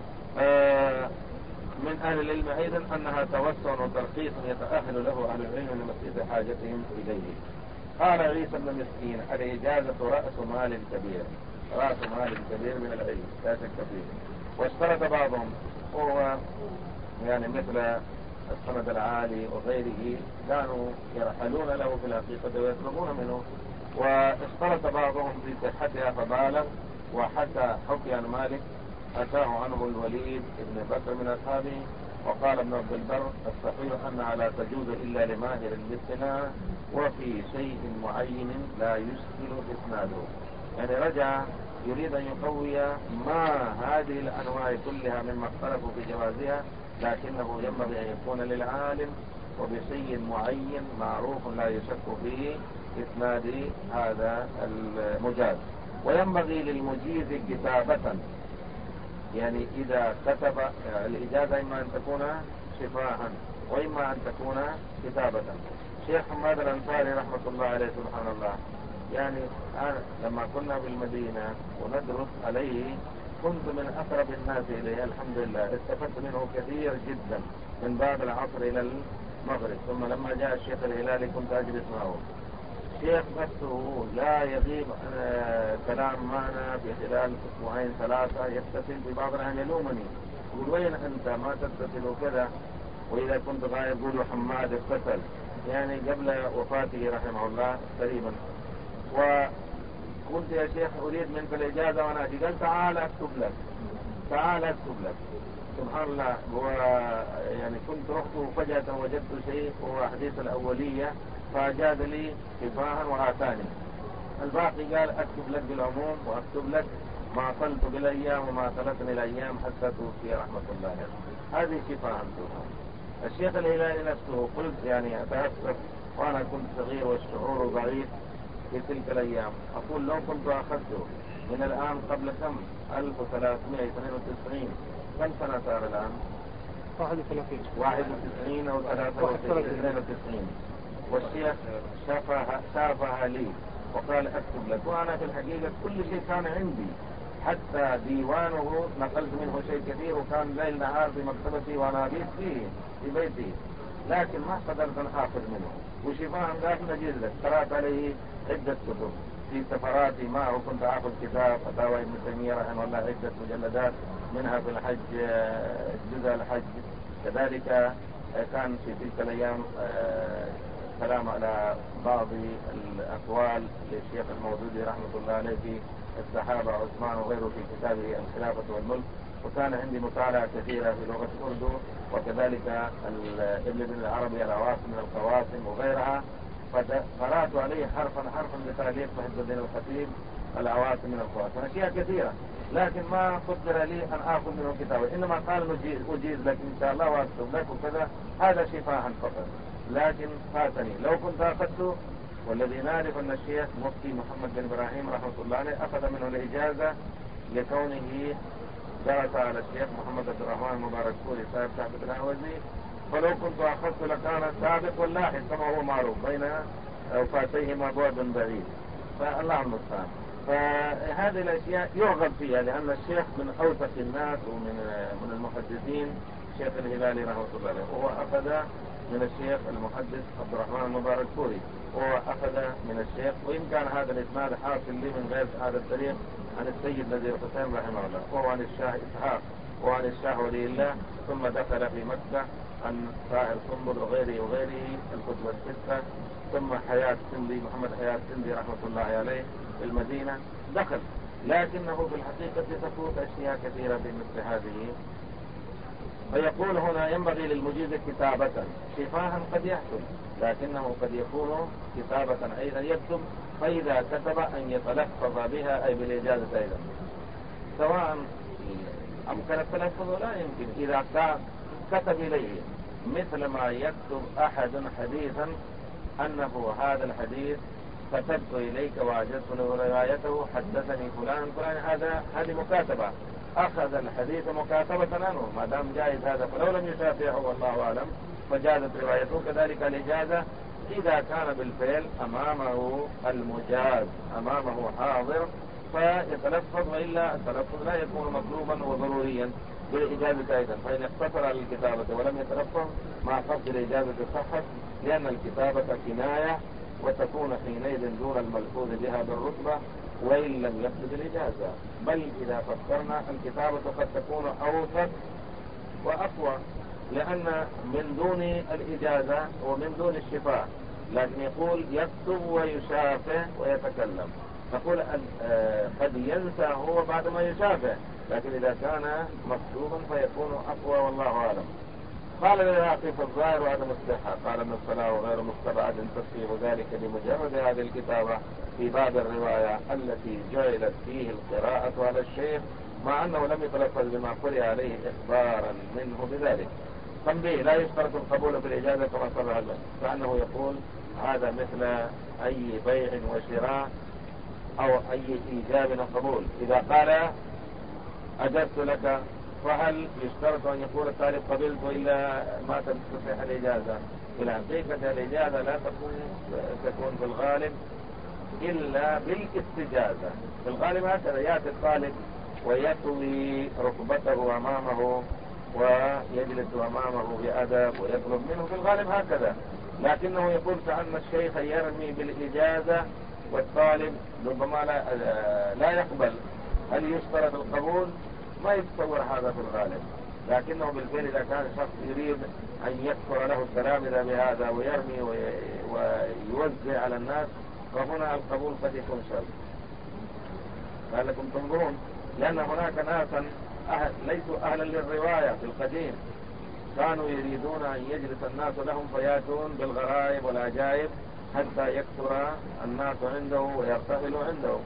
من أهل العلم أيضا أنها توسع وترخيص يتأهل له أهل العلم لمسجد حاجتهم إليه. قال عيسى بن مسكين الإجازة رأس مال كبير، رأس مال كبير من العلم لا شك فيه. واشترط بعضهم، وهو يعني مثل السند العالي وغيره كانوا يرحلون له في الحقيقة ويطلبون منه، واشترط بعضهم في صحتها فبالغ وحتى حكي عن مالك أتاه عنه الوليد بن بكر من أصحابه. وقال ابن عبد البر الصحيح أنها لا تجوز إلا لماهر بالاستناء وفي شيء معين لا يشكل إسناده. يعني رجع يريد أن يقوي ما هذه الأنواع كلها مما اختلفوا في جوازها، لكنه ينبغي أن يكون للعالم وبشيء معين معروف لا يشك في إسناد هذا المجاز. وينبغي للمجيز كتابة، يعني إذا كتب الإجازة إما أن تكون شفاها وإما أن تكون كتابة. شيخ حماد الأنصاري رحمة الله عليه سبحان الله، يعني أنا لما كنا بالمدينة وندرس عليه كنت من أقرب الناس إليه الحمد لله، استفدت منه كثير جدا من بعد العصر إلى المغرب. ثم لما جاء الشيخ الهلالي كنت أجلس معه. الشيخ نفسه لا يغيب كلام معنا في خلال أسبوعين ثلاثة، يتصل في بعض الأحيان يلومني يقول وين أنت ما تتصل وكذا، وإذا كنت غايب يقول حماد اتصل، يعني قبل وفاته رحمه الله قريبا. وقلت يا شيخ أريد منك الإجازة وأنا أجي، قال تعال أكتب لك، تعال أكتب لك. سبحان الله، هو يعني كنت رحت وفجأة وجدت شيء وهو حديث الأولية فأجاز لي شفاها وآتاني الباقي. قال أكتب لك بالعموم وأكتب لك ما صلت بالأيام وما صلتني الأيام حتى توفي رحمة الله عليه. هذه شفاها. الشيخ الهلالي نفسه قلت يعني أتأسف وأنا كنت صغير والشعور ضعيف في تلك الأيام، أقول لو كنت أخذته من الآن قبل كم 1392 كم سنة صار الآن 31 أو 93 والشيخ شافها لي وقال أكتب لك. وأنا في الحقيقة كل شيء كان عندي، حتى ديوانه نقلت منه شيء كثير وكان ليل نهار في مكتبتي وأنا أبيت فيه في بيتي، لكن ما قدرت أن آخذ منه. وشفاء قال نجيز لك. قرأت عليه عدة كتب في سفراتي معه، كنت آخذ كتاب فتاوى ابن تيمية رحمه الله عدة مجلدات منها في الحج جزء الحج. كذلك كان في تلك الأيام كلام على بعض الأقوال للشيخ المودودي رحمة الله عليه في الصحابة عثمان وغيره في كتابه الخلافة والملك. وكان عندي مطالعة كثيرة في لغة الأردو، وكذلك ابن العربي العواصم من القواسم وغيرها، فقرأت عليه حرفا بتعليق محب الدين الخطيب العواصم من القواسم، أشياء كثيرة، لكن ما قدر لي أن آخذ منه كتابه. إنما قال أجيز لك إن شاء الله وأكتب لك وكذا، هذا شفاها فقط، لكن فاتني. لو كنت أخذته والذي نعرف أن الشيخ مفتي محمد بن إبراهيم رحمة الله عليه أخذ منه الإجازة لكونه درس على الشيخ محمد عبد الرحمن المبارك فوري صاحب تحفة الأهوزي، فلو كنت أخذت لكان السابق واللاحق كما هو معروف بين أوقاتيهما بعد بعيد، فالله المستعان. فهذه الأشياء يرغب فيها، لأن الشيخ من أوثق الناس ومن المحدثين الشيخ الهلالي رحمه الله عليه، وهو أخذ من الشيخ المحدث عبد الرحمن المبارك فوري، وهو أخذ من الشيخ، وإن كان هذا الإسناد حاصل لي من غير هذا الطريق عن السيد نذير حسين رحمه الله، وهو عن الشاه إسحاق وعن الشاه ولي الله، ثم دخل في مكة عن طاهر سنبل وغيره الكتب الستة، ثم حياة سندي محمد حياة سندي رحمة الله عليه في المدينة دخل، لكنه في الحقيقة تفوت أشياء كثيرة بمثل هذه. فيقول هنا ينبغي للمجيز كتابة، شفاها قد يحصل، لكنه قد يكون كتابة أيضا يكتب، فإذا كتب أن يتلفظ بها أي بالإجازة أيضا، سواء أمكن التلفظ ولا يمكن. إذا كتب إليه مثل ما يكتب أحد حديثا أنه هذا الحديث كتبت إليك وعجزت له روايته حدثني فلان فلان، هذه مكاتبة، أخذ الحديث مكاتبة عنه، ما دام جائز هذا، فلو لم يشافعه والله أعلم فجازت روايته. كذلك الإجازة إذا كان بالفعل أمامه المجاز، أمامه حاضر فيتلفظ، وإلا التلفظ لا يكون مطلوبا وضروريا بالإجازة أيضا. فإن اقتصر على الكتابة ولم يتلفظ مع قصد الإجازة صحت، لأن الكتابة كناية وتكون حينئذ دون الملفوظ بها بالرتبة وإن لم يقصد الإجازة. بل إذا فكرنا الكتابة قد تكون أوثق وأقوى، لأن من دون الإجازة ومن دون الشفاء، لكن يقول يكتب ويشافه ويتكلم، نقول قد ينسى هو بعد ما يشافه، لكن إذا كان مكتوبا فيكون أقوى والله أعلم. قال العراقي في الظاهر وعدم الصحة، قال ابن الصلاح وغير مستبعد تصحيح ذلك بمجرد هذه الكتابة في باب الرواية التي جعلت فيه القراءة على الشيخ، مع أنه لم يتلفظ بما قرئ عليه إخبارا منه بذلك. تنبيه: لا يشترط القبول في الإجازة كما صرح له، كأنه يقول هذا مثل أي بيع وشراء أو أي إيجاب وقبول. إذا قال أجزت لك، فهل يشترط أن يقول الطالب قبلت إلا ما تصح الإجازة؟ في الحقيقة الإجازة لا تكون في الغالب إلا بالاستجازة. في الغالب هكذا يأتي الطالب ويطوي ركبته أمامه ويجلس أمامه بأدب ويطلب منه، في الغالب هكذا، لكنه يقول كأن الشيخ يرمي بالإجازة والطالب ربما لا يقبل. هل يشترط القبول؟ ما يتصور هذا في الغالب، لكنه بالفعل إذا كان شخص يريد أن يكفر له التلامذة بهذا ويرمي ويوزع على الناس، فهنا القبول قد يكون شرط. لعلكم تنظرون، لأن هناك ناسا ليسوا أهلا للرواية في القديم، كانوا يريدون أن يجلس الناس لهم فياتون بالغرائب والعجائب حتى يكثر الناس عنده ويرتحلوا عنده.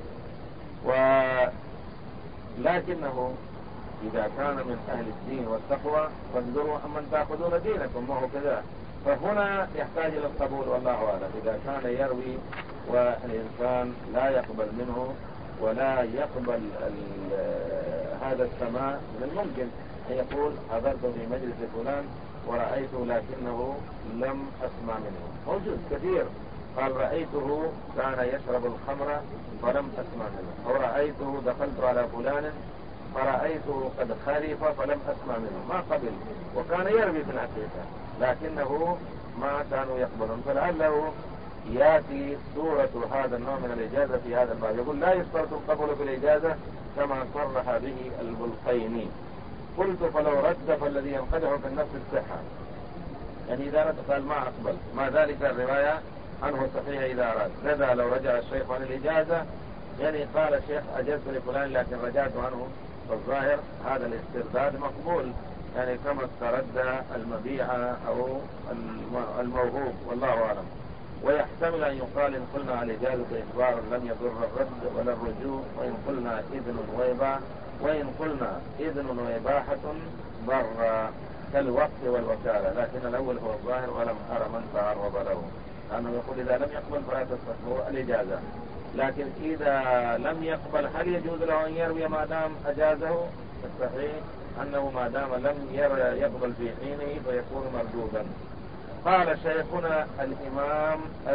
لكنه إذا كان من أهل الدين والتقوى فانظروا أمن تأخذون دينكم، وهو كذا. فهنا يحتاج إلى القبول والله أعلم. إذا كان يروي والإنسان لا يقبل منه ولا يقبل هذا السماع، من الممكن أن يقول حضرت في مجلس فلان ورأيته لكنه لم أسمع منه. موجود كثير قال رأيته كان يشرب الخمر فلم أسمع منه، أو رأيته دخلت على فلان فرأيته قد خرف فلم أسمع منه، ما قبل، وكان يروي في الحقيقة لكنه ما كانوا يقبلون. فلعله يأتي صورة هذا النوع من الإجازة في هذا الباب. يقول لا يشترط القبول في الإجازة كما صرح به البلقيني. قلت فلو رد فالذي ينقدح في النفس الصحة، يعني إذا رد قال ما أقبل، ما ذلك الرواية عنه صحيح إذا أراد. لذا لو رجع الشيخ عن الإجازة، يعني قال الشيخ أجزت لفلان لكن رجعت عنه، فالظاهر هذا الاسترداد مقبول، يعني كما استرد المبيع أو الموهوب والله أعلم. ويحتمل أن يقال إن قلنا على الإجازة إخبار لم يضر الرد ولا الرجوع، وإن قلنا إذن وإباحة، وإن قلنا إذن وإباحة ضر كالوقت والوكالة، لكن الأول هو الظاهر ولم أرى من تعرض له. لأنه يقول إذا لم يقبل فلا تصح الإجازة. لكن إذا لم يقبل هل يجوز له أن يروي ما دام أجازه؟ الصحيح أنه ما دام لم يقبل في حينه فيكون مردودا. قال شيخنا الإمام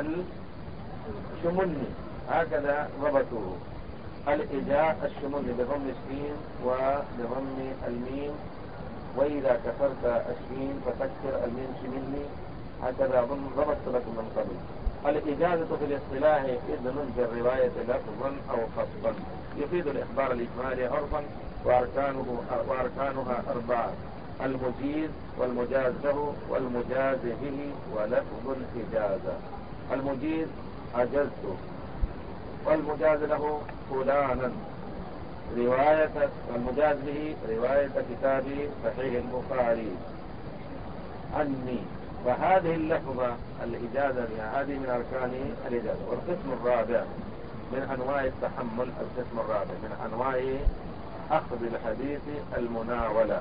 الشمني هكذا ضبطه: الشمني بضم السين وبضم الميم، وإذا كسرت الشين فتكسر الميم شمني، هكذا ضبطت لكم من قبل. الإجازة في الاصطلاح إذن في الرواية لفظا أو خطا، يفيد الإخبار الإجمالي عرفا، وأركانها 4: المجيز والمجاز له والمجاز به ولفظ الإجازة. المجيز أجزت، والمجاز له فلانا رواية، والمجاز به رواية كتاب صحيح البخاري عني. فهذه اللفظة الإجازة هذه من أركان الإجازة. والقسم الرابع من أنواع التحمل، القسم الرابع من أنواع أخذ الحديث المناولة.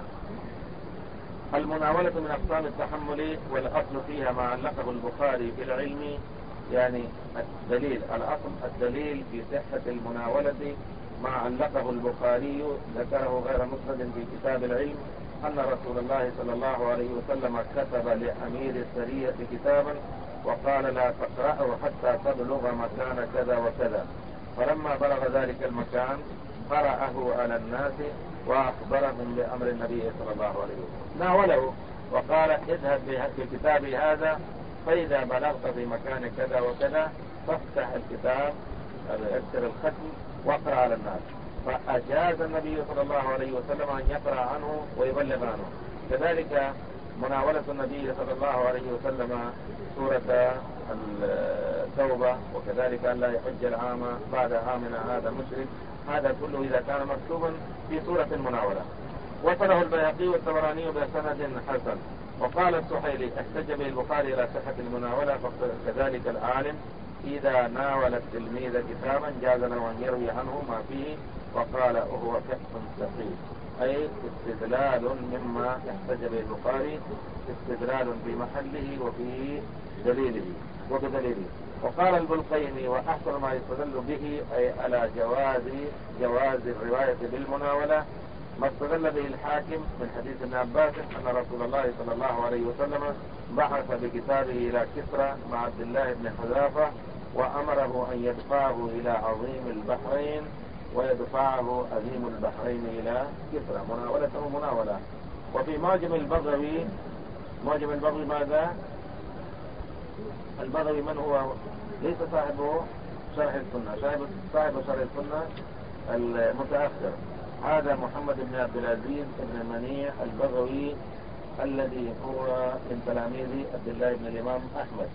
المناولة من أقسام التحمل، والأصل فيها ما علقه البخاري في العلم، يعني الدليل الأصل الدليل في صحة المناولة ما علقه البخاري ذكره غير مسند في كتاب العلم، أن رسول الله صلى الله عليه وسلم كتب لأمير السرية كتابا وقال لا تقرأه حتى تبلغ مكان كذا وكذا، فلما بلغ ذلك المكان قرأه على الناس وأخبرهم بأمر النبي صلى الله عليه وسلم، ناوله وقال اذهب بكتابي هذا، فإذا بلغت في مكان كذا وكذا فافتح الكتاب اكسر الختم واقرأ على الناس. فأجاز النبي صلى الله عليه وسلم أن يقرأ عنه ويبلغ عنه. كذلك مناولة النبي صلى الله عليه وسلم سورة التوبة، وكذلك أن لا يحج العام بعد عامنا هذا مشرك، هذا كله إذا كان مكتوبا في سورة المناولة. وصله البيهقي والطبراني بسند حسن. وقال السحيلي احتج به البخاري إلى صحة المناولة، فكذلك العالم إذا ناول التلميذ كتابا جاز له أن يروي عنه ما فيه، وقال وهو فقه سقيم، أي استدلال مما احتج به البخاري، استدلال في محله وفي دليله وبدليله. وقال البلقيني وأحسن ما يستدل به أي على جواز الرواية بالمناولة ما استدل به الحاكم من حديث ابن عباس أن رسول الله صلى الله عليه وسلم بعث بكتابه إلى كسرى مع عبد الله بن حذافة وأمره أن يدفعه إلى عظيم البحرين ويدفعه عظيم البحرين إلى كسرى، مناولة ومناولة. وفي معجم البغوي ماذا؟ البغوي من هو؟ ليس صاحبه شرح السنة، صاحب شرح السنة المتأخر، هذا محمد بن عبد العزيز بن منيع البغوي الذي هو من تلاميذ عبد الله بن الإمام أحمد،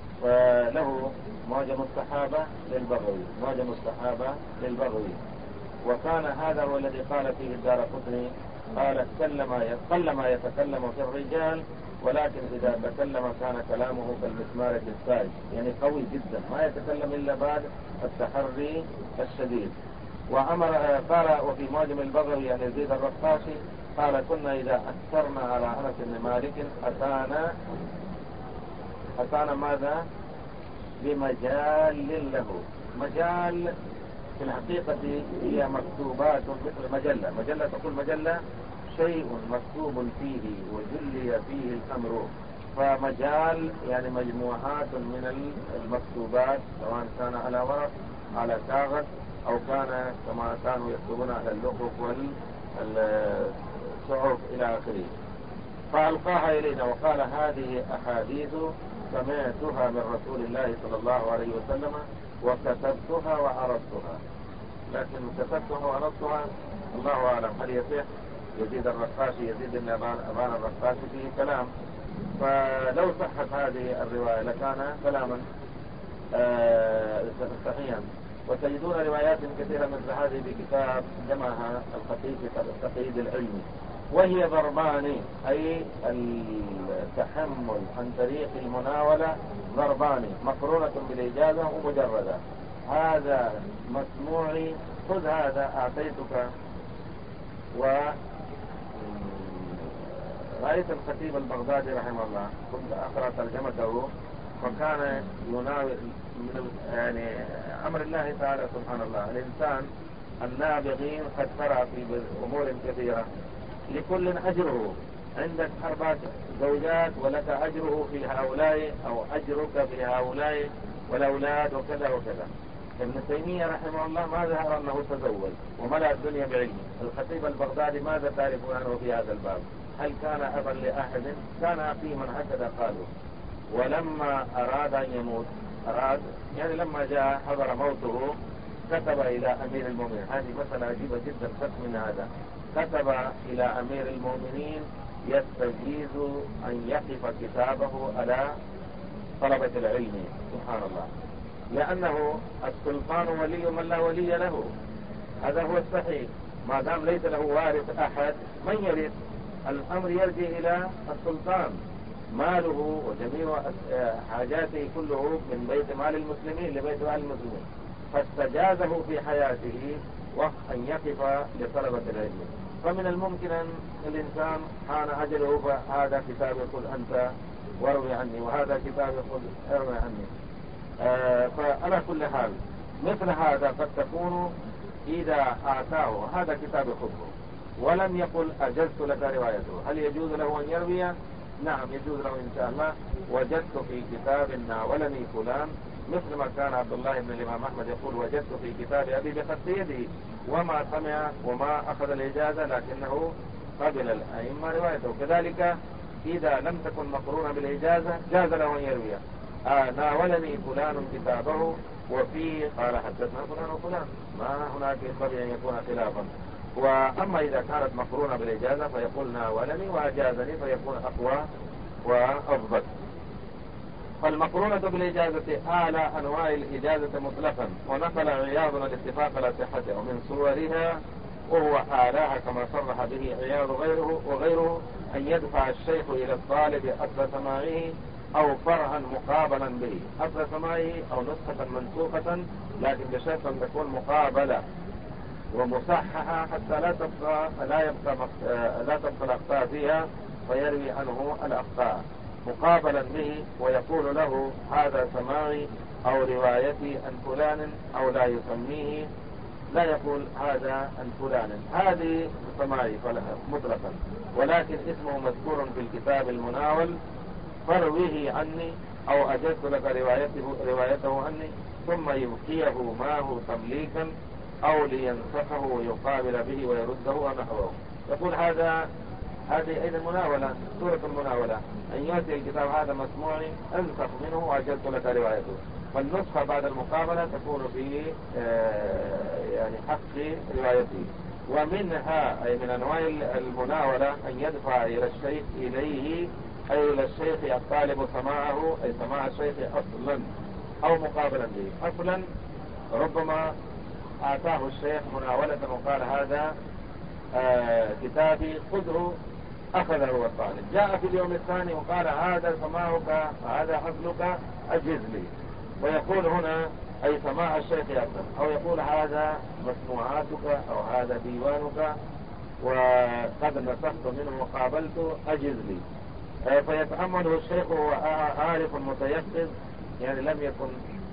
وله معجم الصحابة للبغوي. وكان هذا هو الذي قال فيه الدارقطني قال قلما يتكلم في الرجال، ولكن إذا تكلم كان كلامه كالمسمار في الساج، يعني قوي جدا ما يتكلم إلا بعد التحري الشديد. قال وفي معجم البغوي يعني يزيد الرقاشي قال كنا إذا أكثرنا على أنس بن مالك أتانا ماذا؟ بمجال له. مجال في الحقيقة هي مكتوبات مثل مجلة تقول مجلة شيء مكتوب فيه وجلي فيه الأمر، فمجال يعني مجموعات من المكتوبات سواء كان على ورق على كاغذ أو كان كما كانوا يكتبون على اللقف والصحف إلى آخره، فألقاها إلينا وقال هذه أحاديث سمعتها من رسول الله صلى الله عليه وسلم وكتبتها وعرضتها. لكن كتبتها وعرضتها الله أعلم هل يصح. يزيد بن أبان الرقاشي فيه كلام، فلو صحت هذه الرواية لكان كلاما صحيحا. وتجدون روايات كثيرة مثل هذه بكتاب جمعها الخطيب في التقييد العلمي، وهي ضربان، أي التحمل عن طريق المناولة ضربان، مقرونة بالإجازة ومجردة. هذا مسموعي، خذ هذا أعطيتك. ورأيت الخطيب البغدادي رحمه الله كنت أقرأ ترجمته وكان يناول من يعني أمر الله تعالى سبحان الله. الإنسان النابغين قد ترى في أمور كثيرة، لكل أجره. عندك 4 زوجات ولك أجره في هؤلاء أو أجرك في هؤلاء والأولاد وكذا وكذا. ابن تيمية رحمه الله ما ظهر أنه تزوج وملأ الدنيا بعلمه. الخطيب البغدادي ماذا تعرفون عنه في هذا الباب؟ هل كان أبا لأحد؟ كان أقيما هكذا قالوا. ولما أراد أن يموت، يعني لما جاء حضر موته، كتب إلى أمير المؤمنين. هذه مسألة عجيبة جدا من هذا. كتب إلى أمير المؤمنين يستجيز أن يقف كتابه على طلبة العلم. سبحان الله. لأنه السلطان ولي من لا ولي له، هذا هو الصحيح. ما دام ليس له وارث أحد، من يرث؟ الأمر يرجع إلى السلطان. ماله وجميع حاجاته كله من بيت مال المسلمين لبيت مال المسلمين، فاستجازه في حياته وأن يقف لطلبة العلم. فمن الممكن أن الإنسان حان أجله فهذا كتاب يقول أنت واروي عني، وهذا كتاب يقول اروي عني. فعلى كل حال مثل هذا قد تكون إذا أعطاه هذا كتاب خطبه ولم يقل أجزت لك روايته، هل يجوز له أن يروي؟ نعم يجوز له إن شاء الله. وجدت في كتاب ناولني فلان، مثل ما كان عبد الله بن الإمام أحمد يقول وجدت في كتاب أبي بخط يده، وما سمع وما أخذ الإجازة لكنه قبل الأئمة روايته. كذلك إذا لم تكن مقرونة بالإجازة جاز له أن يروي. ناولني فلان كتابه وفيه قال حدثنا فلان وفلان، ما هناك ينبغي أن يكون خلافا. وأما إذا كانت مقرونة بالإجازة فيقول ناولني وأجازني فيكون أقوى وأضبط. فالمقرونة بالإجازة أعلى أنواع الإجازة مطلقا، ونقل عياض الاتفاق على صحته ومن صورها، وهو أعلاها كما صرح به عياض وغيره أن يدفع الشيخ إلى الطالب أصل سماعه أو فرعا مقابلا به، أصل سماعه أو نسخة منسوخة، لكن بشرط أن تكون مقابلة ومصححة حتى لا تبقى الأخطاء فيها فيروي عنه الأخطاء، مقابلا به ويقول له هذا سماعي أو روايتي عن فلان، أو لا يسميه، لا يقول هذا عن فلان، هذه سماعي مطلقا، ولكن اسمه مذكور في الكتاب المناول، فرويه عني أو أجزت لك روايته عني، ثم يبقيه معه تمليكا أو لينسخه ويقابل به ويرده ونحوه. يقول هذه أيضا مناولة، سورة المناولة، أن يأتي الكتاب هذا مسموعي أنسخ منه وأجزت لك روايته، فالنسخة بعد المقابلة تكون في يعني حق روايته. ومنها أي من أنواع المناولة أن يدفع إلى الشيخ إليه، أي إلى الشيخ الطالب سماعه، أي سماع الشيخ أصلا أو مقابلا به. أصلا ربما آتاه الشيخ مناولة وقال هذا كتابي خذه، أخذه الطالب، جاء في اليوم الثاني وقال هذا سماعك هذا حفلك أجز لي، ويقول هنا أي سماع الشيخ أصلا، أو يقول هذا مسموعاتك أو هذا ديوانك وقد نسخت منه وقابلت أجز لي. فيتأمله الشيخ وهو عارف متيقظ، يعني لم يكن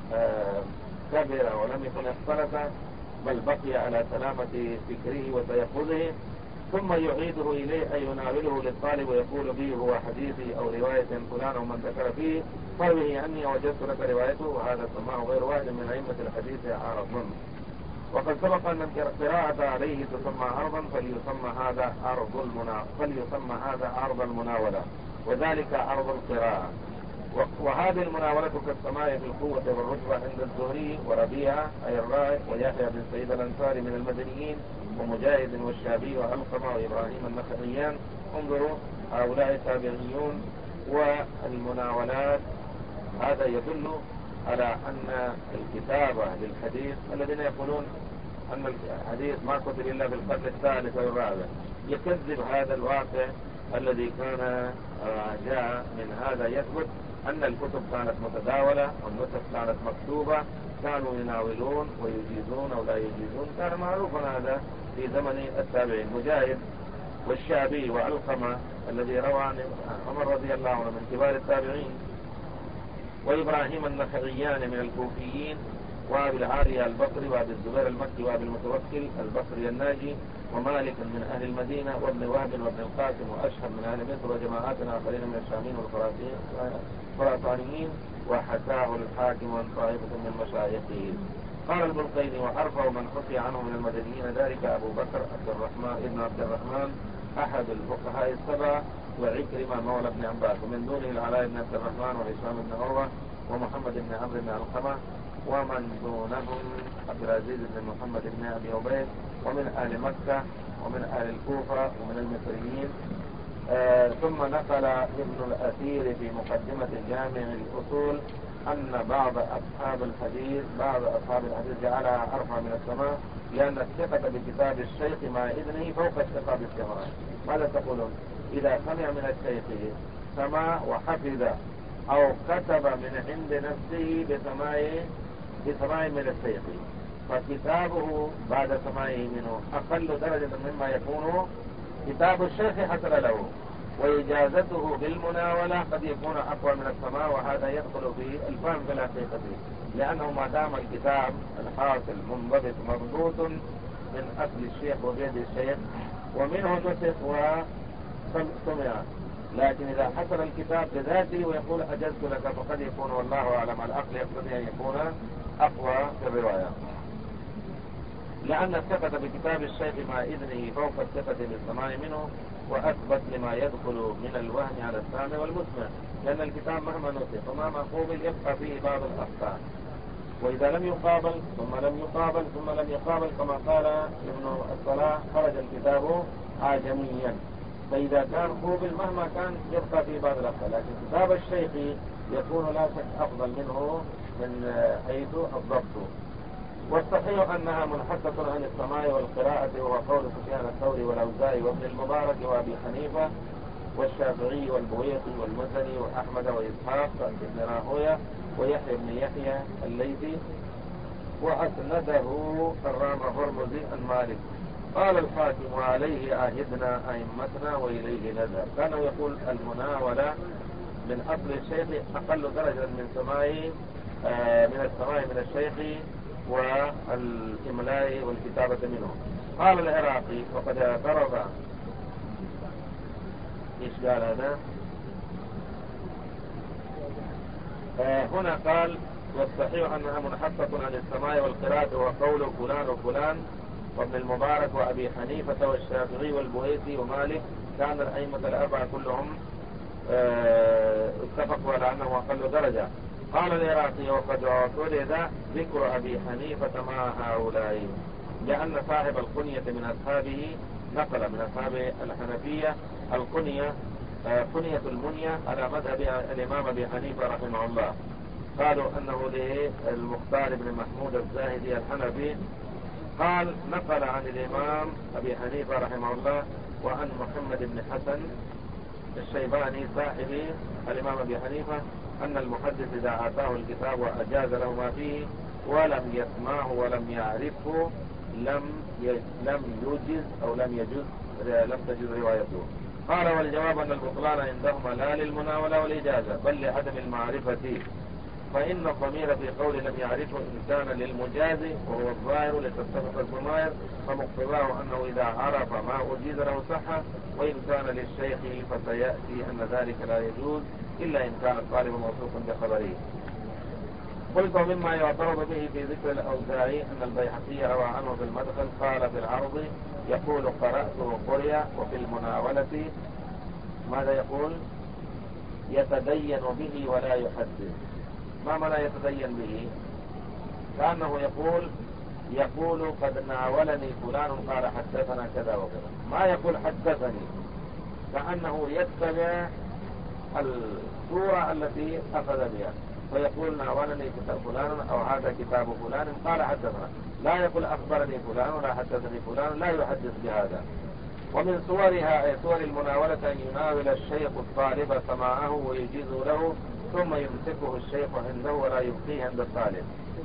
كبر ولم يكن اختلط، بل بقي على سلامة فكره وتيقظه، ثم يعيده إليه أي يناوله للطالب ويقول به هو حديثي أو رواية فلان ومن ذكر فيه فروه عني وجدت لك روايته، وهذا سماه غير واحد من أئمة الحديث عرضا. وقد سبق أن القراءة عليه تسمى عرضا، فليسمى هذا عرض المناولة، وذلك عرض القراءة. وهذه المناولة كالسماع في القوة والرتبة عند الزهري وربيعة أي الرائع ويحيى بن سعيد الأنصاري من المدنيين ومجاهد والشعبي وعلقمة وإبراهيم النخعيان. انظروا هؤلاء تابعيون. والمناولات هذا يدل على أن الكتابة للحديث، الذين يقولون أن الحديث ما كتب إلا في القرن الثالث والرابع، يكذب هذا الواقع الذي كان جاء من هذا. يثبت أن الكتب كانت متداولة والنسخ كانت مكتوبة، كانوا يناولون ويجيزون أو لا يجيزون، كان معروفا هذا في زمن التابعين. مجاهد والشعبي وعلقمة الذي روى عن عمر رضي الله عنه من كبار التابعين، وإبراهيم النخعيان من الكوفيين، وأبي العالية البصري، وأبي الزبير المكي، وأبي المتوكل البصري الناجي، ومالك من أهل المدينة، وابن وهب وابن القاسم وأشهب من أهل مصر، وجماعات آخرين من الشاميين والخراسانيين، وحكاه الحاكم عن طائفة من مشايخه. قال البلقيني: وأرفع من حكي عنه من المدنيين ذلك أبو بكر ابن عبد الرحمن أحد الفقهاء السبعة، وعكرمة مولى بن عباس، ومن دونه العلاء بن عبد الرحمن، وهشام بن عروة، ومحمد بن عمرو بن علقمة، ومن دونهم عبد العزيز بن محمد بن أبي عبيد، ومن أهل مكة، ومن أهل الكوفة، ومن المصريين. ثم نقل ابن الأثير في مقدمة جامع الأصول أن بعض أصحاب الحديث جعلها أرفع من السماء، لأن الثقة بكتاب الشيخ مع إذنه فوق الثقة بالسماء. ماذا تقولون؟ إذا سمع من الشيخ سمع وحفظ أو كتب من عند نفسه بسماع من الشيخ، فكتابه بعد سماعه منه أقل درجة مما يكون كتاب الشيخ حصل له، وإجازته بالمناولة قد يكون أقوى من السماع، وهذا يدخل في الفهم في الحقيقة، لأنه ما دام الكتاب الحاصل منضبط مضبوط من أصل الشيخ وبيد الشيخ ومنه نسخ وسمع، لكن إذا حصل الكتاب بذاته ويقول أجزت لك فقد يكون والله أعلم العقل يقتضي أن يكون أقوى في الرواية، لأن الثقة بكتاب الشيخ مع إذنه فوق الثقة بالسماع منه، وأثبت لما يدخل من الوهم على السامع والمسمع، لأن الكتاب مهما نسخ ومهما قوبل يبقى فيه بعض الأخطاء، وإذا لم يقابل ثم لم يقابل ثم لم يقابل كما قال ابن الصلاح خرج الكتاب عجميا. فإذا كان قوبل مهما كان يبقى فيه بعض الأخطاء، لكن كتاب الشيخ يكون لا شك أفضل منه من حيث الضبط. والصحيح أنها منحصة عن السماع والقراءة، وهو قول سفيان الثوري والأوزاعي وابن المبارك وأبي حنيفة والشافعي والبويطي والمزني وأحمد وإسحاق بن راهويه ويحيى بن يحيى الليثي، وأسنده الرام هرمزي عن مالك. قال الحاكم: وعليه عهدنا أئمتنا وإليه نذهب. كانوا يقول المناولة من أصل الشيخ أقل درجة من السماع من الشيخ والإملاء والكتابة منه. قال العراقي: وقد اعترض، إيش قال هذا؟ هنا قال: والصحيح أنها منحصة عن السماع والقراءة، وقول فلان وفلان وابن المبارك وأبي حنيفة والشافعي والبويطي ومالك، كان الأئمة الأربعة كلهم اتفقوا على أنه أقل درجة. قال العراقي: وقد اعترض ذكر أبي حنيفة مع هؤلاء، لأن صاحب القنية من أصحابه نقل من أصحاب الحنفية القنية قنية المنية على مذهب الإمام أبي حنيفة رحمه الله. قالوا أنه للمختار بن محمود الزاهدي الحنفي، قال نقل عن الإمام أبي حنيفة رحمه الله وعن محمد بن حسن الشيباني صاحب الإمام أبي حنيفة أن المحدث إذا أعطاه الكتاب وأجاز له ما فيه ولم يسمعه ولم يعرفه لم يجز أو لم تجز روايته. قال: والجواب أن البطلان عندهما لا للمناولة والإجازة بل لعدم المعرفة، فإن الضمير في قول لم يعرفه إن كان للمجاز وهو الظاهر لتتفق الضمائر، فمقتضاه أنه إذا عرف ما أجيز له صح، وإن كان للشيخ فسيأتي أن ذلك لا يجوز إلا إن كان الطالب موثوقا بخبره. قلت: مما يعترض به في ذكر الأوزاعي أن البيهقي روى عنه في المدخل قال في العرض يقول قرأت وقرئ، وفي المناولة ماذا يقول؟ يتدين به ولا يحدث. ما معنى يتدين به؟ كأنه يقول قد ناولني فلان قال حدثنا كذا وكذا، ما يقول حدثني، كأنه يتبع الصورة التي أخذ بها، فيقول ناولني كتاب فلان أو هذا كتاب فلان قال حدثنا، لا يقول أخبرني فلان ولا حدثني فلان، لا يحدث بهذا. ومن صورها صور المناولة أن يناول الشيخ الطالب سماعه ويجيز له، ثم يمسكه الشيخ عنده ولا يبقيه عند الطالب.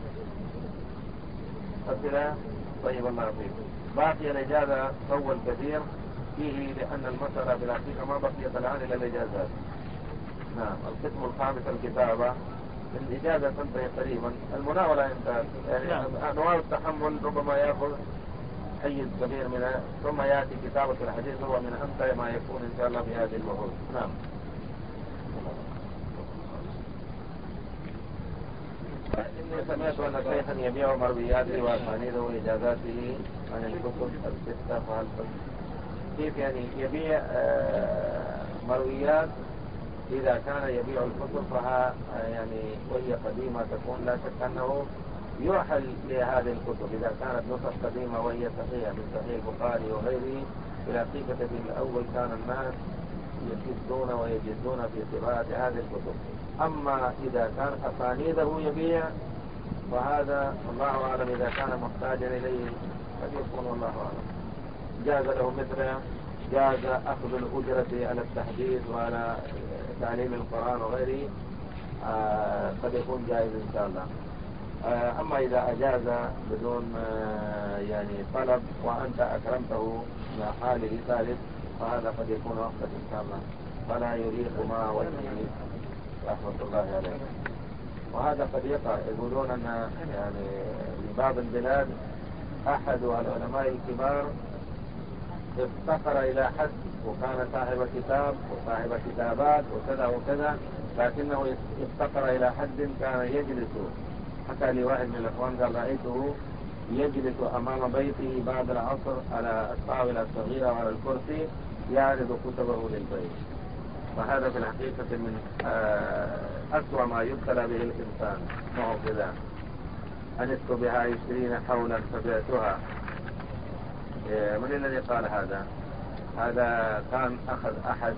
أسئلة؟ طيب الله فيك. باقي الإجازة طول كثير فيه، لأن المسألة بالحقيقة ما بقيت الآن إلا الإجازات. نعم. القسم الخامس الكتابة. الإجازة تنتهي قريبا، المناولة انتهت، يعني أنواع التحمل ربما يأخذ حيز كبير منها، ثم يأتي كتابة الحديث هو من أمتع ما يكون إن شاء الله في هذه البحوث. نعم. إني سمعت أن شيخا يبيع مروياته وأسانيده وإجازاته عن الكتب الستة، فهل كيف يعني يبيع مرويات؟ إذا كان يبيع الكتب فها يعني وهي قديمة تكون لا شك أنه يرحل لهذه الكتب إذا كانت نسخ قديمة وهي صحيحة من صحيح البخاري وغيره. في الحقيقة في الأول كان الناس يجدون ويجدون في قراءة هذه الكتب. أما إذا كان أسانيده يبيع فهذا الله أعلم، إذا كان محتاجا إليه قد يكون والله أعلم جاز له، مثل جاز أخذ الأجرة على التحديث وعلى تعليم القرآن وغيره، قد يكون جائز إن شاء الله. أما إذا أجاز بدون يعني طلب وأنت أكرمته إلى حاله ثالث فهذا قد يكون وقتا إن شاء الله، فلا يليق مع وجهه رحمة الله عليه. وهذا قد يقع، يقولون أن يعني في بعض البلاد أحد العلماء الكبار افتقر إلى حد وكان صاحب كتاب وصاحب كتابات وكذا وكذا، لكنه افتقر إلى حد كان يجلس، حتى لواحد من الأخوان قال رأيته يجلس أمام بيته بعد العصر على الطاولة الصغيرة وعلى الكرسي يعرض كتبه للبيت. فهذا في الحقيقة من أسوأ ما يبتلى به الإنسان. ما هو كذا أنست بها 20 حولا فبعتها. من الذي قال هذا؟ هذا كان أخذ أحد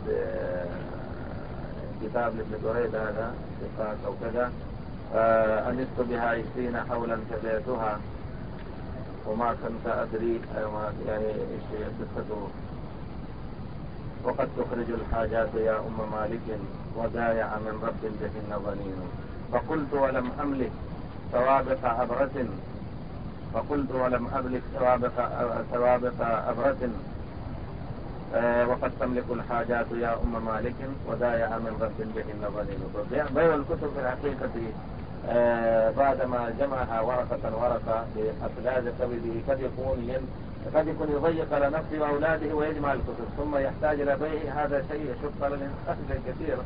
كتاب لابن دريد هذا ثقات أو كذا، أنست بها 20 حولا فبعتها وما كنت أدري يعني إيش قصته. وقد تخرج الحاجات يا أم مالك ودايع من رب بهن ظنين. فقلت ولم أملك سوابق عبرة، فقلت ولم أملك سوابق عبرة وقد تملك الحاجات يا أم مالك ودايع من رب بهن ظنين. بيع الكتب في الحقيقة بعدما جمعها ورقة ورقة بأفلاذ كبده قد يكون يضيق على نفسه وأولاده ويجمع الكتب ثم يحتاج إلى بيع. هذا شيء يشق على الإنسان كثير.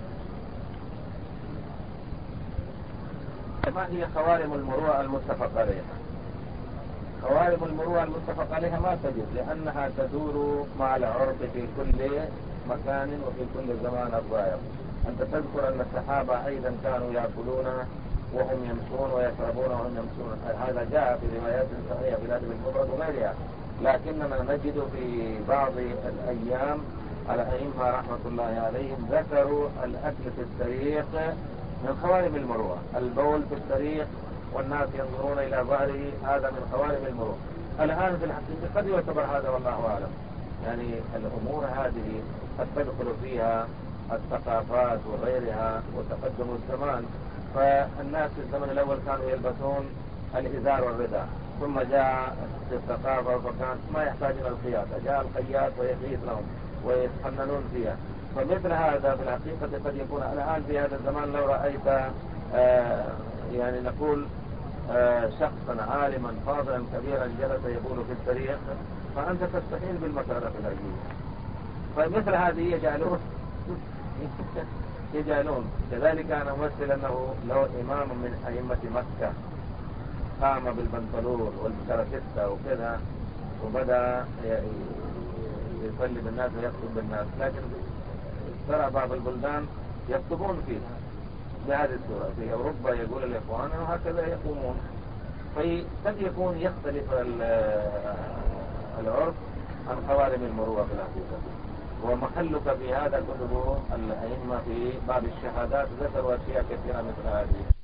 ما هي خوارم المروءة المتفق عليها؟ خوارم المروءة المتفق عليها ما تجوز، لأنها تدور مع العرف في كل مكان وفي كل زمان الظاهر. أنت تذكر أن الصحابة أيضا كانوا يأكلون وهم يمشون ويشربون وهم يمشون، هذا جاء في روايات صحيحة في الأدب المفرد وغيرها. لكننا نجد في بعض الأيام الأئمة رحمة الله عليهم ذكروا الأكل في الطريق من خوارم المروءة، البول في الطريق والناس ينظرون إلى ظهره، هذا من خوارم المروءة. الآن في الحقيقة قد يعتبر هذا والله أعلم، يعني الأمور هذه قد تدخل فيها الثقافات وغيرها وتقدم الزمان. فالناس في الزمن الأول كانوا يلبسون الإزار والرداء، ثم جاء في الثقافة فكان ما يحتاج إلى الخياطة، جاء الخياط ويخيط لهم ويتفننون فيها. فمثل هذا في الحقيقة قد يكون الآن في هذا الزمان لو رأيت يعني نقول شخصا عالما فاضلا كبيرا جلس يقول في الطريق فأنت تستحيل بالمسألة في الحقيقة. فمثل هذه يجعلون كذلك. أنا أمثل أنه لو إمام من أئمة مكة قام بالبنطلون والكرافتة وكذا وبدأ يصلي بالناس ويخطب بالناس، لكن ترى بعض البلدان يخطبون فيه بهذه الصورة. في أوروبا يقول الإخوان وهكذا يقومون. فقد يكون يختلف العرف عن خوارم المروءة في الحقيقة. ومحلك في هذا كتب الأئمة في باب الشهادات ذكروا أشياء كثيرة مثل هذه.